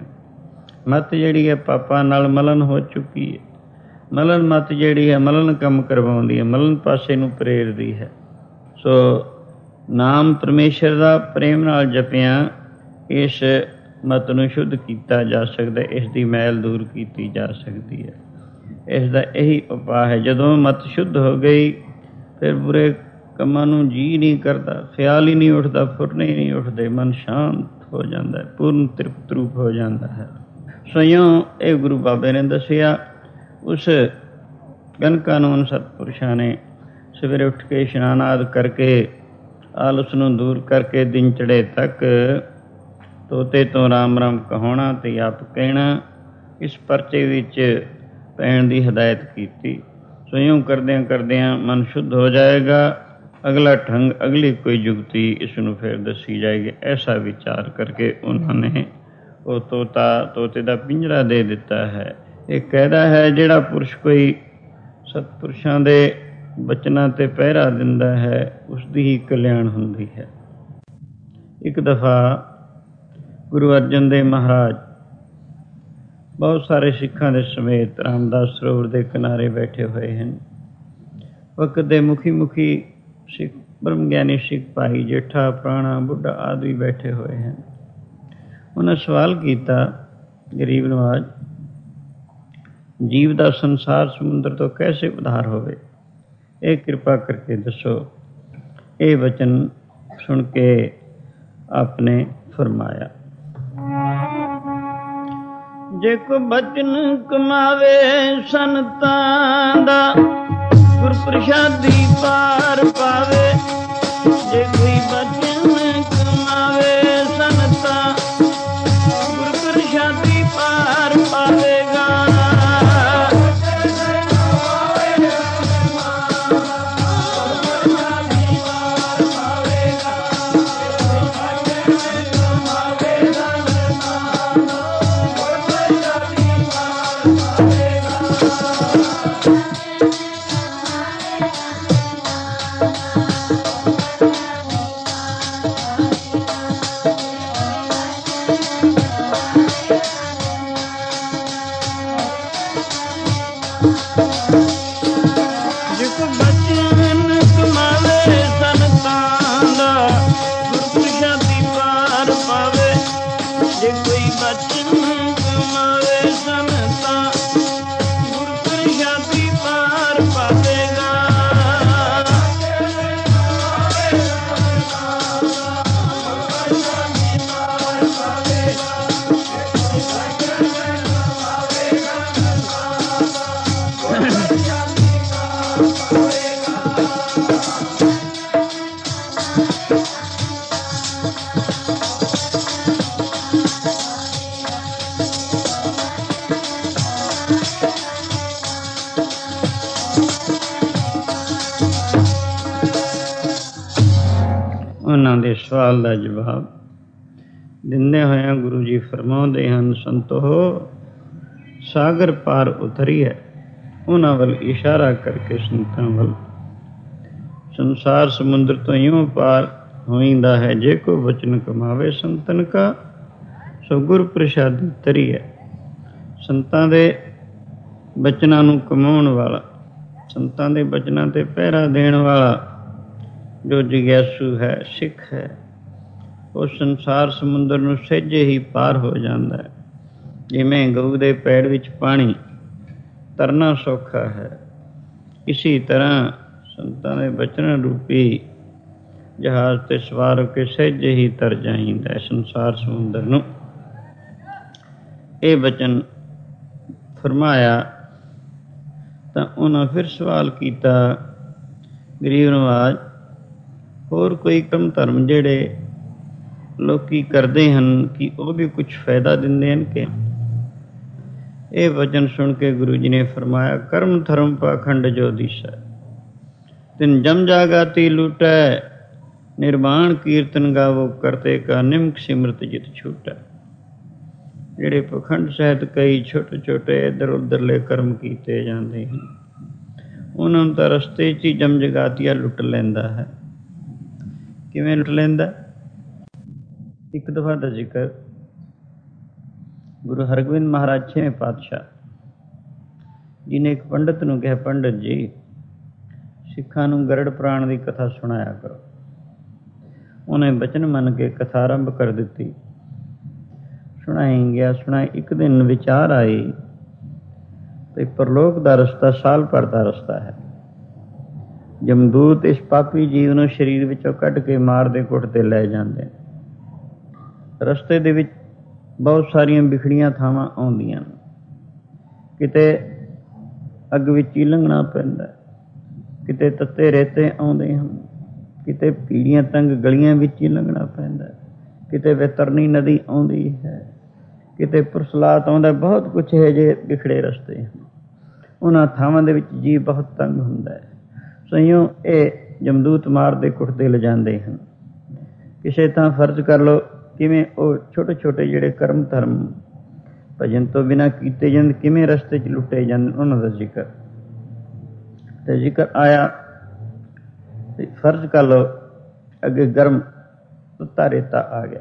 ਮਤ ਜਿਹੜੀ ਹੈ ਪਾਪਾਂ ਨਾਲ ਮਲਨ ਹੋ ਚੁੱਕੀ ਹੈ। ਮਲਨ ਮਤ ਜਿਹੜੀ ਹੈ ਮਲਨ ਕੰਮ ਕਰਵਾਉਂਦੀ ਹੈ, ਮਲਨ ਪਾਸੇ ਨੂੰ ਪ੍ਰੇਰਦੀ ਹੈ। ਸੋ ਨਾਮ ਪਰਮੇਸ਼ਰ ਦਾ ਪ੍ਰੇਮ ਨਾਲ ਜਪਿਆ ਇਸ ਮਤ ਨੂੰ ਸ਼ੁੱਧ ਕੀਤਾ ਜਾ ਸਕਦਾ, ਇਸ ਦੀ ਮੈਲ ਦੂਰ ਕੀਤੀ ਜਾ ਸਕਦੀ ਹੈ। ਇਸ ਦਾ ਇਹੀ ਉਪਾਅ ਹੈ। ਜਦੋਂ ਮਤ ਸ਼ੁੱਧ ਹੋ ਗਈ, ਫਿਰ ਬੁਰੇ ਕੰਮਾਂ ਨੂੰ ਜੀਅ ਨਹੀਂ ਕਰਦਾ, ਖਿਆਲ ਹੀ ਨਹੀਂ ਉੱਠਦਾ, ਫੁਰਨੇ ਹੀ ਨਹੀਂ ਉੱਠਦੇ, ਮਨ ਸ਼ਾਂਤ ਹੋ ਜਾਂਦਾ ਹੈ, ਪੂਰਨ ਤ੍ਰਿਪਤ ਰੂਪ ਹੋ ਜਾਂਦਾ ਹੈ। ਸੋ ਇਉਂ ਇਹ ਗੁਰੂ ਬਾਬੇ ਨੇ ਦੱਸਿਆ। ਉਸ ਗਨ ਕਾਨੂੰਨ ਸਤਪੁਰਸ਼ਾਂ ਨੇ ਸਵੇਰੇ ਉੱਠ ਕੇ ਇਸ਼ਨਾਨ ਆਦਿ ਕਰਕੇ ਆਲਸ ਨੂੰ ਦੂਰ ਕਰਕੇ ਦਿਨ ਚੜ੍ਹੇ ਤੱਕ ਤੋਤੇ ਤੋਂ ਰਾਮ ਰਾਮ ਕਹਾਉਣਾ ਅਤੇ ਆਪ ਕਹਿਣਾ ਇਸ ਪਰਚੇ ਵਿੱਚ ਪੈਣ ਦੀ ਹਦਾਇਤ ਕੀਤੀ। ਸੋ ਇਉਂ ਕਰਦਿਆਂ ਕਰਦਿਆਂ ਮਨ ਸ਼ੁੱਧ ਹੋ ਜਾਏਗਾ। ਅਗਲਾ ਢੰਗ ਅਗਲੀ ਕੋਈ ਜੁਗਤੀ ਇਸ ਨੂੰ ਫਿਰ ਦੱਸੀ ਜਾਏਗੀ। ਐਸਾ ਵਿਚਾਰ ਕਰਕੇ ਉਹਨਾਂ ਨੇ ਉਹ ਤੋਤਾ ਤੋਤੇ ਦਾ ਪਿੰਜਰਾ ਦੇ ਦਿੱਤਾ ਹੈ। ਇਹ ਕਹਿਦਾ ਹੈ ਜਿਹੜਾ ਪੁਰਸ਼ ਕੋਈ ਸਤਪੁਰਸ਼ਾਂ ਦੇ ਬਚਨਾਂ 'ਤੇ ਪਹਿਰਾ ਦਿੰਦਾ ਹੈ ਉਸਦੀ ਹੀ ਕਲਿਆਣ ਹੁੰਦੀ ਹੈ। ਇੱਕ ਦਫਾ ਗੁਰੂ ਅਰਜਨ ਦੇਵ ਮਹਾਰਾਜ ਬਹੁਤ ਸਾਰੇ ਸਿੱਖਾਂ ਦੇ ਸਮੇਤ ਰਾਮਦਾਸ ਸਰੋਵਰ ਦੇ ਕਿਨਾਰੇ ਬੈਠੇ ਹੋਏ ਹਨ। ਵਕਤ ਦੇ ਮੁਖੀ ਮੁਖੀ ਸਿੱਖ ਬ੍ਰਹਮ ਗਿਆਨੀ ਸਿੱਖ ਭਾਈ ਜੇਠਾ ਪ੍ਰਾਣਾ ਬੁੱਢਾ ਆਦਿ ਵੀ ਬੈਠੇ ਹੋਏ ਹਨ। ਉਹਨਾਂ ਸਵਾਲ ਕੀਤਾ, ਗਰੀਬ ਨਵਾਜ, ਜੀਵ ਦਾ ਸੰਸਾਰ ਸਮੁੰਦਰ ਤੋਂ ਕੈਸੇ ਉਧਾਰ ਹੋਵੇ, ਇਹ ਕਿਰਪਾ ਕਰਕੇ ਦੱਸੋ। ਇਹ ਵਚਨ ਸੁਣ ਕੇ ਆਪਨੇ ਫਰਮਾਇਆ, ਜੇ ਕੋ ਬਚਨ ਕਮਾਵੇ ਸੰਤਾਂ ਦਾ ਗੁਰ ਪ੍ਰਸਾਦੀ ਪਾਰ ਪਾਵੇ। ਜੇ ਕੋਈ ਬਚਨ ਕਮਾਵੇ ਸੰਤਾਂ ਗੁਰ ਪ੍ਰਸਾਦੀ ਪਾਰ ਪਾਵੇਗਾ। ਉਹਨਾਂ ਦੇ ਸਵਾਲ ਦਾ ਜਵਾਬ ਦਿੰਦੇ ਹੋਇਆਂ ਗੁਰੂ ਜੀ ਫਰਮਾਉਂਦੇ ਹਨ, ਸੰਤੋ ਸਾਗਰ ਪਾਰ ਉਤਰੀ ਹੈ। ਉਹਨਾਂ ਵੱਲ ਇਸ਼ਾਰਾ ਕਰਕੇ ਸੰਤਾਂ ਵੱਲ ਸੰਸਾਰ ਸਮੁੰਦਰ ਤੋਂ ਇਉਂ ਪਾਰ ਹੋਈਂਦਾ ਹੈ। ਜੇ ਕੋ ਬਚਨ ਕਮਾਵੇ ਸੰਤਨ ਕਾ ਸੋ ਗੁਰ ਪ੍ਰਸਾਦੀ ਤਰੀ ਹੈ। ਸੰਤਾਂ ਦੇ ਬਚਨਾਂ ਨੂੰ ਕਮਾਉਣ ਵਾਲਾ, ਸੰਤਾਂ ਦੇ ਬਚਨਾਂ 'ਤੇ ਪਹਿਰਾ ਦੇਣ ਵਾਲਾ ਜੋ ਜਿਗਿਆਸੂ ਹੈ, ਸਿੱਖ ਹੈ, ਉਹ ਸੰਸਾਰ ਸਮੁੰਦਰ ਨੂੰ ਸਹਿਜੇ ਹੀ ਪਾਰ ਹੋ ਜਾਂਦਾ ਹੈ। ਜਿਵੇਂ ਗਊ ਦੇ ਪੈੜ ਵਿੱਚ ਪਾਣੀ ਤਰਨਾ ਸੌਖਾ ਹੈ, ਇਸੀ ਤਰ੍ਹਾਂ ਸੰਤਾਂ ਦੇ ਬਚਨ ਰੂਪੀ ਜਹਾਜ਼ 'ਤੇ ਸਵਾਰ ਹੋ ਕੇ ਸਹਿਜੇ ਹੀ ਤਰ ਜਾਈਦਾ ਹੈ ਸੰਸਾਰ ਸਮੁੰਦਰ ਨੂੰ। ਇਹ ਬਚਨ ਫਰਮਾਇਆ ਤਾਂ ਉਹਨਾਂ ਫਿਰ ਸਵਾਲ ਕੀਤਾ, ਗਰੀਬ ਨਵਾਜ, ਹੋਰ ਕੋਈ ਕੰਮ ਧਰਮ ਜਿਹੜੇ ਲੋਕੀ ਕਰਦੇ ਹਨ ਕਿ ਉਹ ਵੀ ਕੁਛ ਫਾਇਦਾ ਦਿੰਦੇ ਹਨ ਕਿ? ਇਹ ਵਚਨ ਸੁਣ ਕੇ ਗੁਰੂ ਜੀ ਨੇ ਫਰਮਾਇਆ, ਕਰਮ ਧਰਮ ਪਾਖੰਡ ਜੋ ਦਿਸੈ ਤਿਨ ਜਮ ਜਾਗਾਤੀ ਲੂਟੈ। ਨਿਰਵਾਣ ਕੀਰਤਨ ਗਾਵੋ ਕਰਤੇ ਕਾ ਨਿਮਕ ਸਿਮਰਤ ਜਿਤ ਛੂਟੈ। ਜਿਹੜੇ ਪਖੰਡ ਸਹਿਤ ਕਈ ਛੋਟੇ ਛੋਟੇ ਇੱਧਰ ਉੱਧਰਲੇ ਕਰਮ ਕੀਤੇ ਜਾਂਦੇ ਹਨ, ਉਹਨਾਂ ਨੂੰ ਤਾਂ ਰਸਤੇ 'ਚ ਹੀ ਜਮ ਜਗਾਤੀਆ ਲੁੱਟ ਲੈਂਦਾ ਹੈ। ਕਿਵੇਂ ਲੁੱਟ ਲੈਂਦਾ? ਇੱਕ ਦਫਾ ਦਾ ਜ਼ਿਕਰ ਗੁਰੂ ਹਰਗੋਬਿੰਦ ਮਹਾਰਾਜ ਛੇਵੇਂ ਪਾਤਸ਼ਾਹ ਜੀ ਨੇ ਇੱਕ ਪੰਡਿਤ ਨੂੰ ਕਿਹਾ, ਪੰਡਿਤ ਜੀ, ਸਿੱਖਾਂ ਨੂੰ ਗਰੜ ਪੁਰਾਣ ਦੀ ਕਥਾ ਸੁਣਾਇਆ ਕਰੋ। ਉਹਨੇ ਬਚਨ ਮੰਨ ਕੇ ਕਥਾ ਆਰੰਭ ਕਰ ਦਿੱਤੀ। ਸੁਣਾਈ ਗਿਆ ਸੁਣਾਈ ਇੱਕ ਦਿਨ ਵਿਚਾਰ ਆਈ ਤੇ ਪਰਲੋਕ ਦਾ ਰਸਤਾ ਸਾਲ ਭਰ ਦਾ ਰਸਤਾ ਹੈ। ਜਮਦੂਤ ਇਸ ਪਾਪੀ ਜੀਵ ਨੂੰ ਸਰੀਰ ਵਿੱਚੋਂ ਕੱਢ ਕੇ ਮਾਰਦੇ ਕੁੱਟਦੇ ਲੈ ਜਾਂਦੇ ਨੇ। ਰਸਤੇ ਦੇ ਵਿੱਚ ਬਹੁਤ ਸਾਰੀਆਂ ਵਿਖੜੀਆਂ ਥਾਵਾਂ ਆਉਂਦੀਆਂ ਨੇ। ਕਿਤੇ ਅੱਗ ਵਿੱਚ ਹੀ ਲੰਘਣਾ ਪੈਂਦਾ, ਕਿਤੇ ਤੱਤੇ ਰੇਤੇ ਆਉਂਦੇ ਹਨ, ਕਿਤੇ ਪੀੜੀਆਂ ਤੰਗ ਗਲੀਆਂ ਵਿੱਚ ਹੀ ਲੰਘਣਾ ਪੈਂਦਾ, ਕਿਤੇ ਵੈਤਰਨੀ ਨਦੀ ਆਉਂਦੀ ਹੈ, ਕਿਤੇ ਪੁਰਸਲਾਤ ਆਉਂਦਾ, ਬਹੁਤ ਕੁਛ ਹੈ ਜੇ ਵਿਖੜੇ ਰਸਤੇ ਹਨ। ਉਹਨਾਂ ਥਾਵਾਂ ਦੇ ਵਿੱਚ ਜੀਵ ਬਹੁਤ ਤੰਗ ਹੁੰਦਾ ਹੈ। ਸਈਓਂ ਇਹ ਜਮਦੂਤ ਮਾਰਦੇ ਕੁੱਟਦੇ ਲਿਜਾਂਦੇ ਹਨ। ਕਿਸੇ ਤਾਂ ਫਰਜ਼ ਕਰ ਲਓ ਕਿਵੇਂ ਉਹ ਛੋਟੇ ਛੋਟੇ ਜਿਹੜੇ ਕਰਮ ਧਰਮ ਭਜਨ ਤੋਂ ਬਿਨਾਂ ਕੀਤੇ ਜਾਂਦੇ, ਕਿਵੇਂ ਰਸਤੇ 'ਚ ਲੁੱਟੇ ਜਾਂਦੇ, ਉਹਨਾਂ ਦਾ ਜ਼ਿਕਰ ਤੇ ਜ਼ਿਕਰ ਆਇਆ। ਤੇ ਫਰਜ਼ ਕਰ ਲਓ ਅੱਗੇ ਗਰਮ ਤੱਤਾ ਰੇਤਾ ਆ ਗਿਆ,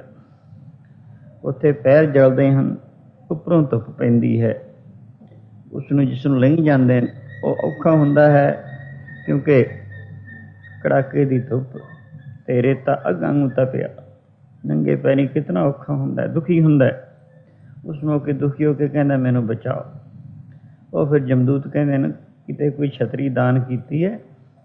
ਉੱਥੇ ਪੈਰ ਜਲਦੇ ਹਨ, ਉੱਪਰੋਂ ਧੁੱਪ ਪੈਂਦੀ ਹੈ, ਉਸਨੂੰ ਜਿਸ ਨੂੰ ਲਈ ਜਾਂਦੇ ਨੇ ਉਹ ਔਖਾ ਹੁੰਦਾ ਹੈ, ਕਿਉਂਕਿ ਕੜਾਕੇ ਦੀ ਧੁੱਪ ਤੇ ਰੇਤਾ ਅੱਗਾਂ ਨੂੰ ਤਪਿਆ, ਨੰਗੇ ਪੈਰੀਂ ਕਿਤਨਾ ਔਖਾ ਹੁੰਦਾ, ਦੁਖੀ ਹੁੰਦਾ। ਉਸ ਮੌਕੇ ਦੁਖੀ ਹੋ ਕੇ ਕਹਿੰਦਾ ਮੈਨੂੰ ਬਚਾਓ। ਉਹ ਫਿਰ ਜਮਦੂਤ ਕਹਿੰਦੇ ਨੇ ਕਿਤੇ ਕੋਈ ਛਤਰੀ ਦਾਨ ਕੀਤੀ ਹੈ?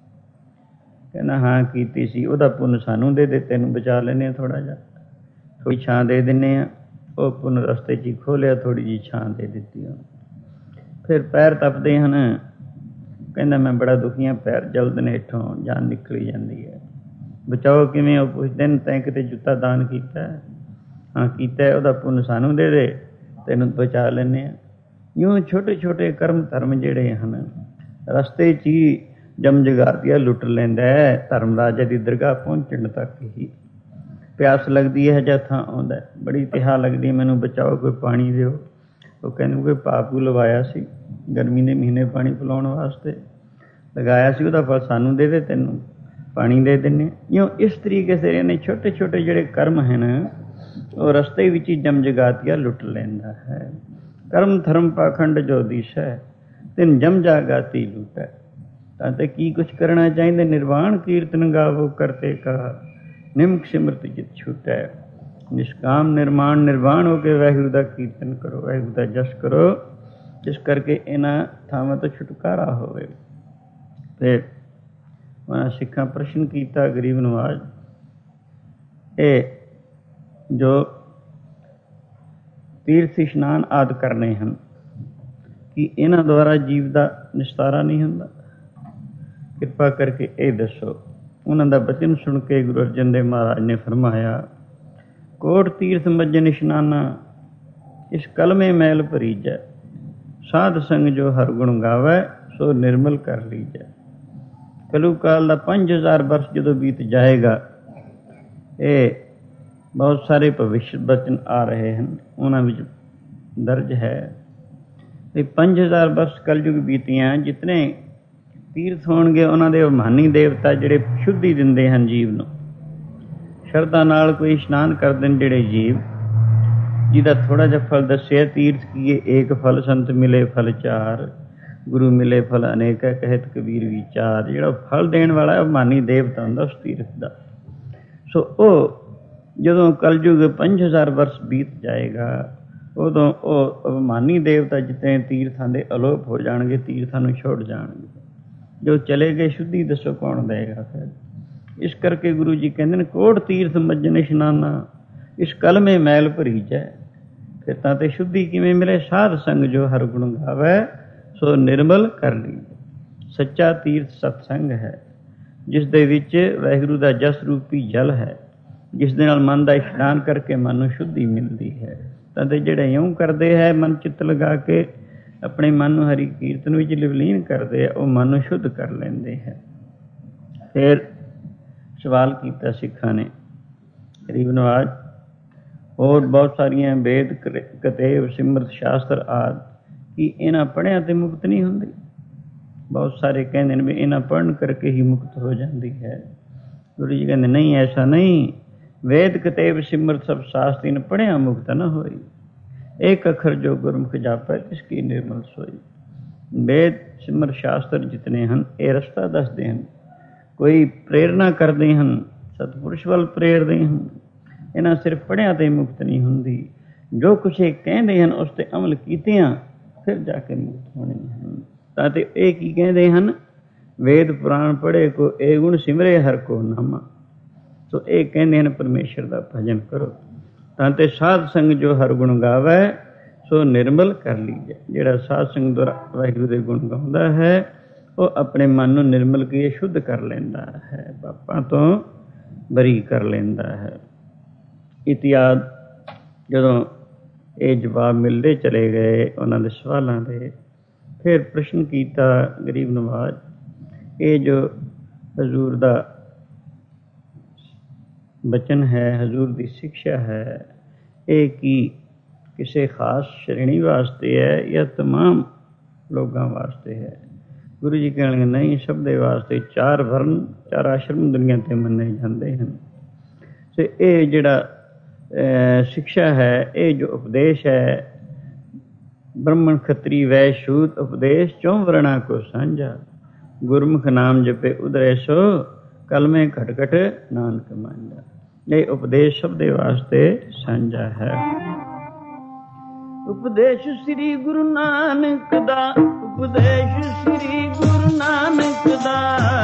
ਕਹਿੰਦਾ ਹਾਂ ਕੀਤੀ ਸੀ, ਉਹਦਾ ਪੁੰਨ ਸਾਨੂੰ ਦੇ ਦੇ, ਤੈਨੂੰ ਬਚਾ ਲੈਂਦੇ ਹਾਂ, ਥੋੜ੍ਹਾ ਜਿਹਾ ਥੋੜ੍ਹੀ ਛਾਂ ਦੇ ਦਿੰਦੇ ਹਾਂ। ਉਹ ਪੁੰਨ ਰਸਤੇ 'ਚ ਹੀ ਖੋਲ੍ਹਿਆ, ਥੋੜ੍ਹੀ ਜਿਹੀ ਛਾਂ ਦੇ ਦਿੱਤੀ ਉਹਨੂੰ। ਫਿਰ ਪੈਰ ਤਪਦੇ ਹਨ, ਕਹਿੰਦਾ ਮੈਂ ਬੜਾ ਦੁਖੀ ਹਾਂ, ਪੈਰ ਜਲਦੇ ਨੇ, ਹੇਠੋਂ ਜਾਨ ਨਿਕਲੀ ਜਾਂਦੀ ਹੈ, ਬਚਾਓ ਕਿਵੇਂ? ਉਹ ਪੁੱਛਦੇ ਨੇ ਤੈਂ ਕਿਤੇ ਜੁੱਤਾ ਦਾਨ ਕੀਤਾ? ਹਾਂ ਕੀਤਾ, ਉਹਦਾ ਪੁੰਨ ਸਾਨੂੰ ਦੇ ਦੇ, ਤੈਨੂੰ ਬਚਾ ਲੈਂਦੇ ਹਾਂ। ਇਉਂ ਛੋਟੇ ਛੋਟੇ ਕਰਮ ਧਰਮ ਜਿਹੜੇ ਹਨ ਰਸਤੇ 'ਚ ਹੀ ਜਮਜਗਾਤੀਆ ਲੁੱਟ ਲੈਂਦਾ ਹੈ। ਧਰਮ ਰਾਜਾ ਦੀ ਦਰਗਾਹ ਪਹੁੰਚਣ ਤੱਕ ਹੀ ਪਿਆਸ ਲੱਗਦੀ ਹੈ, ਜਾਂ ਥਾਂ ਆਉਂਦਾ ਬੜੀ ਤਿਹਾ ਲੱਗਦੀ, ਮੈਨੂੰ ਬਚਾਓ, ਕੋਈ ਪਾਣੀ ਦਿਓ। ਉਹ ਕਹਿੰਦੇ ਕੋਈ ਪਾਪੂ ਲਵਾਇਆ ਸੀ ਗਰਮੀ ਦੇ ਮਹੀਨੇ ਪਾਣੀ ਪਿਲਾਉਣ ਵਾਸਤੇ, ਲਗਾਇਆ ਸੀ, ਉਹਦਾ ਫਲ ਸਾਨੂੰ ਦੇ ਦੇ, ਤੈਨੂੰ ਪਾਣੀ ਦੇ ਦਿੰਦੇ। ਇਉਂ ਇਸ ਤਰੀਕੇ ਸੇ ਨੇ ਛੋਟੇ ਛੋਟੇ ਜਿਹੜੇ ਕਰਮ ਹਨ ਉਹ ਰਸਤੇ ਵਿੱਚ ਹੀ ਜਮਜਗਾਤੀਆ ਲੁੱਟ ਲੈਂਦਾ ਹੈ। ਕਰਮ ਧਰਮ ਪਾਖੰਡ ਜੋ ਦਿਸ਼ੈ, ਤਿਨ ਜਮਜਾਗਾਤੀ ਲੁੱਟੈ। ਤਾਂ ਤੇ ਕੀ ਕੁਛ ਕਰਨਾ ਚਾਹੀਦਾ? ਨਿਰਵਾਣ ਕੀਰਤਨ ਗਾਵੋ ਕਰਤੇ ਕਾ, ਨਿਮਕ ਸਿਮਰਤ ਜਿਤ ਛੁਟੈ। ਨਿਸ਼ਕਾਮ ਨਿਰਮਾਣ ਨਿਰਵਾਣ ਹੋ ਕੇ ਵਾਹਿਗੁਰੂ ਦਾ ਕੀਰਤਨ ਕਰੋ, ਵਾਹਿਗੁਰੂ ਦਾ ਜਸ ਕਰੋ, ਜਿਸ ਕਰਕੇ ਇਹਨਾਂ ਥਾਵਾਂ ਤੋਂ ਛੁਟਕਾਰਾ ਹੋਵੇ। ਤੇ ਉਹਨਾਂ ਸਿੱਖਾਂ ਪ੍ਰਸ਼ਨ ਕੀਤਾ ਗਰੀਬ ਨਵਾਜ਼, ਇਹ ਜੋ ਤੀਰਥ ਇਸ਼ਨਾਨ ਆਦਿ ਕਰਨੇ ਹਨ, ਕਿ ਇਹਨਾਂ ਦੁਆਰਾ ਜੀਵ ਦਾ ਨਿਸਤਾਰਾ ਨਹੀਂ ਹੁੰਦਾ? ਕਿਰਪਾ ਕਰਕੇ ਇਹ ਦੱਸੋ। ਉਹਨਾਂ ਦਾ ਬਚਨ ਸੁਣ ਕੇ ਗੁਰੂ ਅਰਜਨ ਦੇਵ ਮਹਾਰਾਜ ਨੇ ਫਰਮਾਇਆ, ਕੋਟ ਤੀਰਥ ਮੱਜਨ ਇਸ਼ਨਾਨਾ, ਇਸ ਕਲਮੇ ਮੈਲ ਭਰੀਜੈ। ਸਾਧ ਸੰਗ ਜੋ ਹਰ ਗੁਣ ਗਾਵੈ, ਸੋ ਨਿਰਮਲ ਕਰ ਲੀਜੈ। ਕਲੂ ਕਾਲ ਦਾ ਪੰਜ ਹਜ਼ਾਰ ਵਰਸ ਜਦੋਂ ਬੀਤ ਜਾਏਗਾ, ਇਹ ਬਹੁਤ ਸਾਰੇ ਭਵਿੱਖ ਬਚਨ ਆ ਰਹੇ ਹਨ, ਉਹਨਾਂ ਵਿੱਚ ਦਰਜ ਹੈ ਵੀ ਪੰਜ ਹਜ਼ਾਰ ਵਰਸ ਕਲਯੁਗ ਬੀਤੀਆਂ, ਜਿਤਨੇ ਤੀਰਥ ਹੋਣਗੇ ਉਹਨਾਂ ਦੇ ਅਭਿਮਾਨੀ ਦੇਵਤਾ ਜਿਹੜੇ ਸ਼ੁੱਧੀ ਦਿੰਦੇ ਹਨ ਜੀਵ ਨੂੰ, ਸ਼ਰਧਾ ਨਾਲ ਕੋਈ ਇਸ਼ਨਾਨ ਕਰਦੇ ਨੇ ਜਿਹੜੇ ਜੀਵ, ਜਿਹਦਾ ਥੋੜ੍ਹਾ ਜਿਹਾ ਫਲ ਦੱਸਿਆ। ਤੀਰਥ ਕੀਏ ਏਕ ਫਲ, ਸੰਤ ਮਿਲੇ ਫਲ ਚਾਰ, ਗੁਰੂ ਮਿਲੇ ਫਲ ਅਨੇਕ ਹੈ, ਕਹਿਤ ਕਬੀਰ ਵਿਚਾਰ। ਜਿਹੜਾ ਫਲ ਦੇਣ ਵਾਲਾ ਅਭਿਮਾਨੀ ਦੇਵਤਾ ਹੁੰਦਾ ਉਸ ਤੀਰਥ ਦਾ। ਸੋ ਉਹ ਜਦੋਂ ਕਲਯੁਗ ਪੰਜ ਹਜ਼ਾਰ ਵਰਸ ਬੀਤ ਜਾਏਗਾ, ਉਦੋਂ ਉਹ ਅਭਿਮਾਨੀ ਦੇਵਤਾ ਜਿਤਨੇ ਤੀਰਥਾਂ ਦੇ ਅਲੋਪ ਹੋ ਜਾਣਗੇ, ਤੀਰਥਾਂ ਨੂੰ ਛੋੜ ਜਾਣਗੇ। ਜੋ ਚਲੇ ਗਏ ਸ਼ੁੱਧੀ ਦੱਸੋ ਕੌਣ ਦੇਗਾ ਫਿਰ? ਇਸ ਕਰਕੇ ਗੁਰੂ ਜੀ ਕਹਿੰਦੇ ਨੇ ਕੋਟ ਤੀਰਥ ਮੱਜਨ ਇਸ਼ਨਾਨਾ, ਇਸ ਕਲਮੇ ਮੈਲ ਭਰੀਜੈ। ਫਿਰ ਤਾਂ ਤੇ ਸ਼ੁੱਧੀ ਕਿਵੇਂ ਮਿਲੇ? ਸਾਧ ਸੰਗ ਜੋ ਹਰ ਗੁਣ ਗਾਵੈ, ਸੋ ਨਿਰਮਲ ਕਰ ਲੀਜੈ। ਸੱਚਾ ਤੀਰਥ ਸਤਸੰਗ ਹੈ, ਜਿਸ ਦੇ ਵਿੱਚ ਵਾਹਿਗੁਰੂ ਦਾ ਜਸ ਰੂਪੀ ਜਲ ਹੈ, ਜਿਸ ਦੇ ਨਾਲ ਮਨ ਦਾ ਇਸ਼ਨਾਨ ਕਰਕੇ ਮਨ ਨੂੰ ਸ਼ੁੱਧੀ ਮਿਲਦੀ ਹੈ। ਤਾਂ ਤੇ ਜਿਹੜੇ ਇਉਂ ਕਰਦੇ ਹੈ, ਮਨ ਚਿੱਤ ਲਗਾ ਕੇ ਆਪਣੇ ਮਨ ਨੂੰ ਹਰੀ ਕੀਰਤਨ ਵਿੱਚ ਲਿਵਲੀਨ ਕਰਦੇ ਆ, ਉਹ ਮਨ ਨੂੰ ਸ਼ੁੱਧ ਕਰ ਲੈਂਦੇ ਹੈ। ਫਿਰ ਸਵਾਲ ਕੀਤਾ ਸਿੱਖਾਂ ਨੇ, ਗਰੀਬ ਨਵਾਜ਼, ਹੋਰ ਬਹੁਤ ਸਾਰੀਆਂ ਵੇਦ ਕਤੇਬ ਸਿਮਰਤ ਸ਼ਾਸਤਰ ਆਦਿ, ਕੀ ਇਹਨਾਂ ਪੜ੍ਹਿਆਂ ਤੇ ਮੁਕਤ ਨਹੀਂ ਹੁੰਦੀ? ਬਹੁਤ ਸਾਰੇ ਕਹਿੰਦੇ ਨੇ ਵੀ ਇਹਨਾਂ ਪੜ੍ਹਨ ਕਰਕੇ ਹੀ ਮੁਕਤ ਹੋ ਜਾਂਦੀ ਹੈ। ਗੁਰੂ ਜੀ ਕਹਿੰਦੇ ਨਹੀਂ, ਐਸਾ ਨਹੀਂ। ਵੇਦ ਕਤੇਬ ਸਿਮਰਤ ਸਭ ਸ਼ਾਸਤਰੀਨ, ਪੜ੍ਹਿਆ ਮੁਕਤ ਨਾ ਹੋਈ। ਇੱਕ ਅੱਖਰ ਜੋ ਗੁਰਮੁਖ ਜਾਪੈ, ਤਿਸ ਕੀ ਨਿਰਮਲ ਸੋਈ। ਵੇਦ ਸਿਮਰ ਸ਼ਾਸਤਰ ਜਿਤਨੇ ਹਨ, ਇਹ ਰਸਤਾ ਦੱਸਦੇ ਹਨ, ਕੋਈ ਪ੍ਰੇਰਨਾ ਕਰਦੇ ਹਨ, ਸਤਿਪੁਰਸ਼ ਵੱਲ ਪ੍ਰੇਰਦੇ ਹਨ। ਇਹਨਾਂ ਸਿਰਫ ਪੜ੍ਹਿਆਂ ਤੇ ਮੁਕਤ ਨਹੀਂ ਹੁੰਦੀ। ਜੋ ਕੁਛ ਇਹ ਕਹਿੰਦੇ ਹਨ ਉਸ 'ਤੇ ਅਮਲ ਕੀਤਿਆਂ ਫਿਰ ਜਾ ਕੇ ਮੁਕਤ ਹੋਣੇ ਹਨ। ਤਾਂ ਤੇ ਇਹ ਕੀ ਕਹਿੰਦੇ ਹਨ? ਵੇਦ ਪੁਰਾਣ ਪੜ੍ਹੇ ਕੋ ਇਹ ਗੁਣ ਸਿਮਰੇ ਹਰ ਕੋ ਨਾਮਾ। ਸੋ ਇਹ ਕਹਿੰਦੇ ਹਨ ਪਰਮੇਸ਼ਰ ਦਾ ਭਜਨ ਕਰੋ। ਤਾਂ ਤੇ ਸਾਧ ਸੰਗ ਜੋ ਹਰ ਗੁਣ ਗਾਵੈ, ਸੋ ਨਿਰਮਲ ਕਰ ਲੀਜੈ। ਜਿਹੜਾ ਸਾਧ ਸੰਗਤ ਦੁਆਰਾ ਵਾਹਿਗੁਰੂ ਦੇ ਗੁਣ ਗਾਉਂਦਾ ਹੈ ਉਹ ਆਪਣੇ ਮਨ ਨੂੰ ਨਿਰਮਲ ਕੀ ਸ਼ੁੱਧ ਕਰ ਲੈਂਦਾ ਹੈ, ਪਾਪਾਂ ਤੋਂ ਬਰੀ ਕਰ ਲੈਂਦਾ ਹੈ। ਇਤਿਆਦ ਜਦੋਂ ਇਹ ਜਵਾਬ ਮਿਲਦੇ ਚਲੇ ਗਏ ਉਹਨਾਂ ਦੇ ਸਵਾਲਾਂ ਦੇ, ਫਿਰ ਪ੍ਰਸ਼ਨ ਕੀਤਾ ਗਰੀਬ ਨਵਾਜ਼, ਇਹ ਜੋ ਹਜ਼ੂਰ ਦਾ ਬਚਨ ਹੈ, ਹਜ਼ੂਰ ਦੀ ਸਿੱਖਿਆ ਹੈ, ਇਹ ਕੀ ਕਿਸੇ ਖਾਸ ਸ਼੍ਰੇਣੀ ਵਾਸਤੇ ਹੈ ਜਾਂ ਤਮਾਮ ਲੋਕਾਂ ਵਾਸਤੇ ਹੈ? ਗੁਰੂ ਜੀ ਕਹਿਣਗੇ ਨਹੀਂ, ਸਭ ਦੇ ਵਾਸਤੇ। ਚਾਰ ਵਰਨ, ਚਾਰ ਆਸ਼ਰਮ ਦੁਨੀਆ 'ਤੇ ਮੰਨੇ ਜਾਂਦੇ ਹਨ। ਅਤੇ ਇਹ ਜਿਹੜਾ ਸਿੱਖਿਆ ਹੈ, ਇਹ ਜੋ ਉਪਦੇਸ਼ ਹੈ, ਬ੍ਰਹਮਣ ਖੱਤਰੀ ਵੈਸ਼ ਸ਼ੂਦ ਉਪਦੇਸ਼ ਚੌਂ ਵਰਣਾ ਕੋ ਸਾਂਝਾ, ਗੁਰਮੁਖ ਨਾਮ ਜਪੇ ਉਧਰੇ ਸੋ ਕਲਮੇ ਘਟ ਘਟ ਨਾਨਕ ਮਾਂਝਾ। ਇਹ ਉਪਦੇਸ਼ ਸਭ ਦੇ ਵਾਸਤੇ ਸਾਂਝਾ ਹੈ। ਉਪਦੇਸ਼ ਸ੍ਰੀ ਗੁਰੂ ਨਾਨਕ ਦਾ, ਉਪਦੇਸ਼ ਸ੍ਰੀ ਗੁਰੂ ਨਾਨਕ ਦਾ,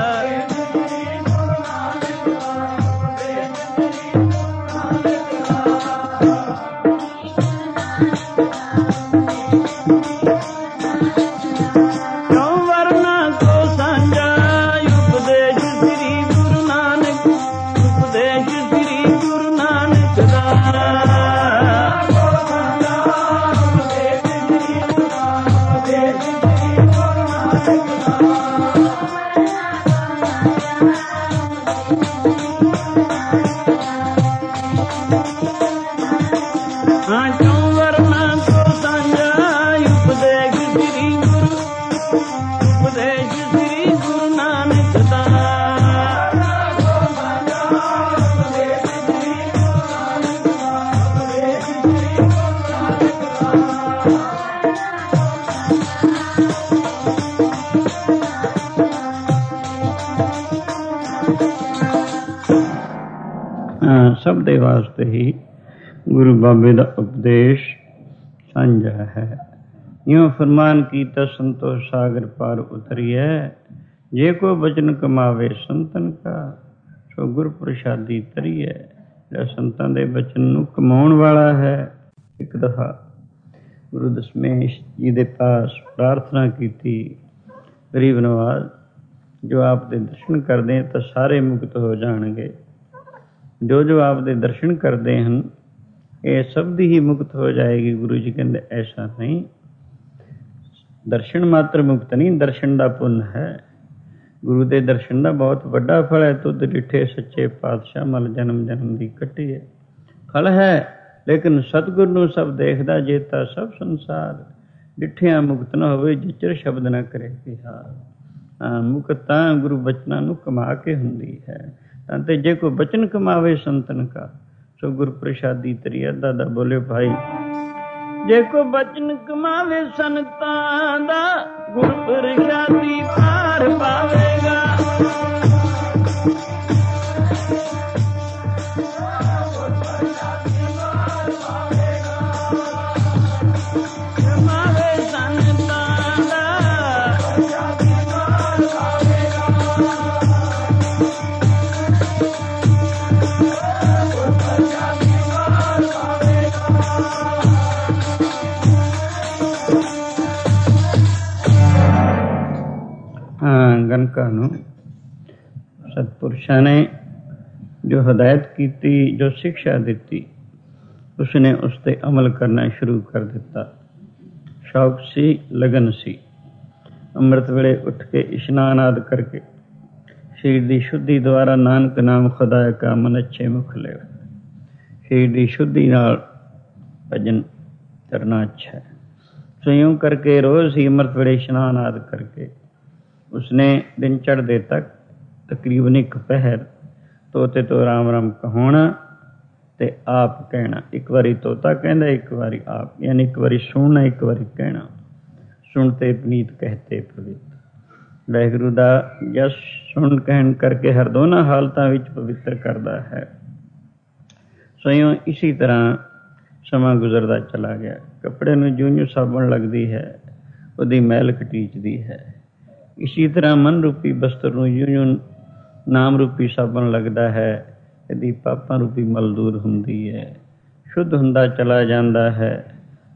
ਸਭ ਦੇ ਵਾਸਤੇ ਹੀ ਗੁਰੂ ਬਾਬੇ ਦਾ ਉਪਦੇਸ਼ ਸਾਂਝਾ ਹੈ। ਇਉਂ ਫਰਮਾਨ ਕੀਤਾ ਸੰਤੋਖ ਸਾਗਰ ਪਾਰ ਉਤਰੀਐ, ਜੇ ਕੋ ਬਚਨ ਕਮਾਵੇ ਸੰਤਨ ਕਾ, ਸੋ ਗੁਰ ਪ੍ਰਸ਼ਾਦੀ ਤਰੀਐ। ਜਿਹੜਾ ਸੰਤਾਂ ਦੇ ਬਚਨ ਨੂੰ ਕਮਾਉਣ ਵਾਲਾ ਹੈ। ਇੱਕ ਦਫਾ ਗੁਰੂ ਦਸ਼ਮੇਸ਼ ਜੀ ਦੇ ਪਾਸ ਪ੍ਰਾਰਥਨਾ ਕੀਤੀ, ਗਰੀਬ ਨਵਾਜ਼, ਜੋ ਆਪ ਦੇ ਦਰਸ਼ਨ ਕਰਦੇ ਤਾਂ ਸਾਰੇ ਮੁਕਤ ਹੋ ਜਾਣਗੇ। ਜੋ ਜੋ ਆਪ ਦੇ ਦਰਸ਼ਨ ਕਰਦੇ ਹਨ ਇਹ ਸਭ ਦੀ ਹੀ ਮੁਕਤ ਹੋ ਜਾਏਗੀ। ਗੁਰੂ ਜੀ ਕਹਿੰਦੇ ਐਸਾ ਨਹੀਂ, ਦਰਸ਼ਨ ਮਾਤਰ ਮੁਕਤ ਨਹੀਂ, ਦਰਸ਼ਨ ਦਾ ਪੁੰਨ ਹੈ। ਗੁਰੂ ਦੇ ਦਰਸ਼ਨ ਦਾ ਬਹੁਤ ਵੱਡਾ ਫਲ ਹੈ। ਤੁਧ ਡਿੱਠੇ ਸੱਚੇ ਪਾਤਸ਼ਾਹ ਮਲ ਜਨਮ ਜਨਮ ਦੀ ਕੱਟੀ ਹੈ। ਫਲ ਹੈ, ਲੇਕਿਨ ਸਤਿਗੁਰ ਨੂੰ ਸਭ ਦੇਖਦਾ ਜੇਤਾ ਸਭ ਸੰਸਾਰ, ਡਿੱਠਿਆਂ ਮੁਕਤ ਨਾ ਹੋਵੇ ਜਿਚਰ ਸ਼ਬਦ ਨਾ ਕਰੇ ਵਿਹਾਰ। ਹਾਂ, ਮੁਕਤ ਤਾਂ ਗੁਰੂ ਬਚਨਾਂ ਨੂੰ ਕਮਾ ਕੇ ਹੁੰਦੀ ਹੈ। ਤੇ ਜੇ ਕੋਈ ਬਚਨ ਕਮਾਵੇ ਸੰਤਨ ਕਾ, ਸੋ ਗੁਰ ਪ੍ਰਸ਼ਾਦੀ ਤਰੀ। ਅੱਧਾ ਦਾ ਬੋਲੇ ਭਾਈ, ਜੇ ਕੋਈ ਬਚਨ ਕਮਾਵੇ ਸੰਤਾਂ ਦਾ, ਗੁਰ ਪ੍ਰਸ਼ਾਦੀ ਪਾਰ ਪਾਵੇਗਾ। ਗਣਕਾਂ ਨੂੰ ਸਤਿਪੁਰਸ਼ਾਂ ਨੇ ਜੋ ਹਦਾਇਤ ਕੀਤੀ, ਜੋ ਸਿੱਖਿਆ ਦਿੱਤੀ, ਉਸਨੇ ਉਸ 'ਤੇ ਅਮਲ ਕਰਨਾ ਸ਼ੁਰੂ ਕਰ ਦਿੱਤਾ। ਸ਼ੌਕ ਸੀ, ਲਗਨ ਸੀ। ਅੰਮ੍ਰਿਤ ਵੇਲੇ ਉੱਠ ਕੇ ਇਸ਼ਨਾਨ ਆਦਿ ਕਰਕੇ ਸਰੀਰ ਦੀ ਸ਼ੁੱਧੀ ਦੁਆਰਾ ਨਾਨਕ ਨਾਮ ਖੁਦਾਏ ਕਾ ਮਨ ਅੱਛੇ ਮੁਖ ਲੈ। ਸਰੀਰ ਦੀ ਸ਼ੁੱਧੀ ਨਾਲ ਭਜਨ ਕਰਨਾ ਅੱਛਾ ਹੈ। ਸੋ ਇਉਂ ਕਰਕੇ ਰੋਜ਼ ਹੀ ਅੰਮ੍ਰਿਤ ਵੇਲੇ ਇਸ਼ਨਾਨ ਆਦਿ ਕਰਕੇ ਉਸਨੇ ਦਿਨ ਚੜ੍ਹਦੇ ਤੱਕ ਤਕਰੀਬਨ ਇੱਕ ਪਹਿਰ ਤੋਤੇ ਤੋਂ ਰਾਮ ਰਾਮ ਕਹਾਉਣਾ ਅਤੇ ਆਪ ਕਹਿਣਾ। ਇੱਕ ਵਾਰੀ ਤੋਤਾ ਕਹਿੰਦਾ, ਇੱਕ ਵਾਰੀ ਆਪ, ਯਾਨੀ ਇੱਕ ਵਾਰੀ ਸੁਣਨਾ, ਇੱਕ ਵਾਰੀ ਕਹਿਣਾ। ਸੁਣਤੇ ਪਨੀਤ ਕਹਤੇ ਪਵਿੱਤ। ਵਾਹਿਗੁਰੂ ਦਾ ਜਸ ਸੁਣ ਕਹਿਣ ਕਰਕੇ ਹਰ ਦੋਨਾਂ ਹਾਲਤਾਂ ਵਿੱਚ ਪਵਿੱਤਰ ਕਰਦਾ ਹੈ। ਸੋ ਇਉਂ ਇਸੀ ਤਰ੍ਹਾਂ ਸਮਾਂ ਗੁਜ਼ਰਦਾ ਚਲਾ ਗਿਆ। ਕੱਪੜੇ ਨੂੰ ਜਿਉਂ ਜਿਉਂ ਸਾਬਣ ਲੱਗਦੀ ਹੈ ਉਹਦੀ ਮੈਲ ਘਟੀਚਦੀ ਹੈ। ਇਸੀ ਤਰ੍ਹਾਂ ਮਨ ਰੂਪੀ ਬਸਤਰ ਨੂੰ ਜਿਉਂ ਜਿਉਂ ਨਾਮ ਰੂਪੀ ਸਾਬਣ ਲੱਗਦਾ ਹੈ ਇਹਦੀ ਪਾਪਾਂ ਰੂਪੀ ਮਲ ਦੂਰ ਹੁੰਦੀ ਹੈ, ਸ਼ੁੱਧ ਹੁੰਦਾ ਚਲਾ ਜਾਂਦਾ ਹੈ।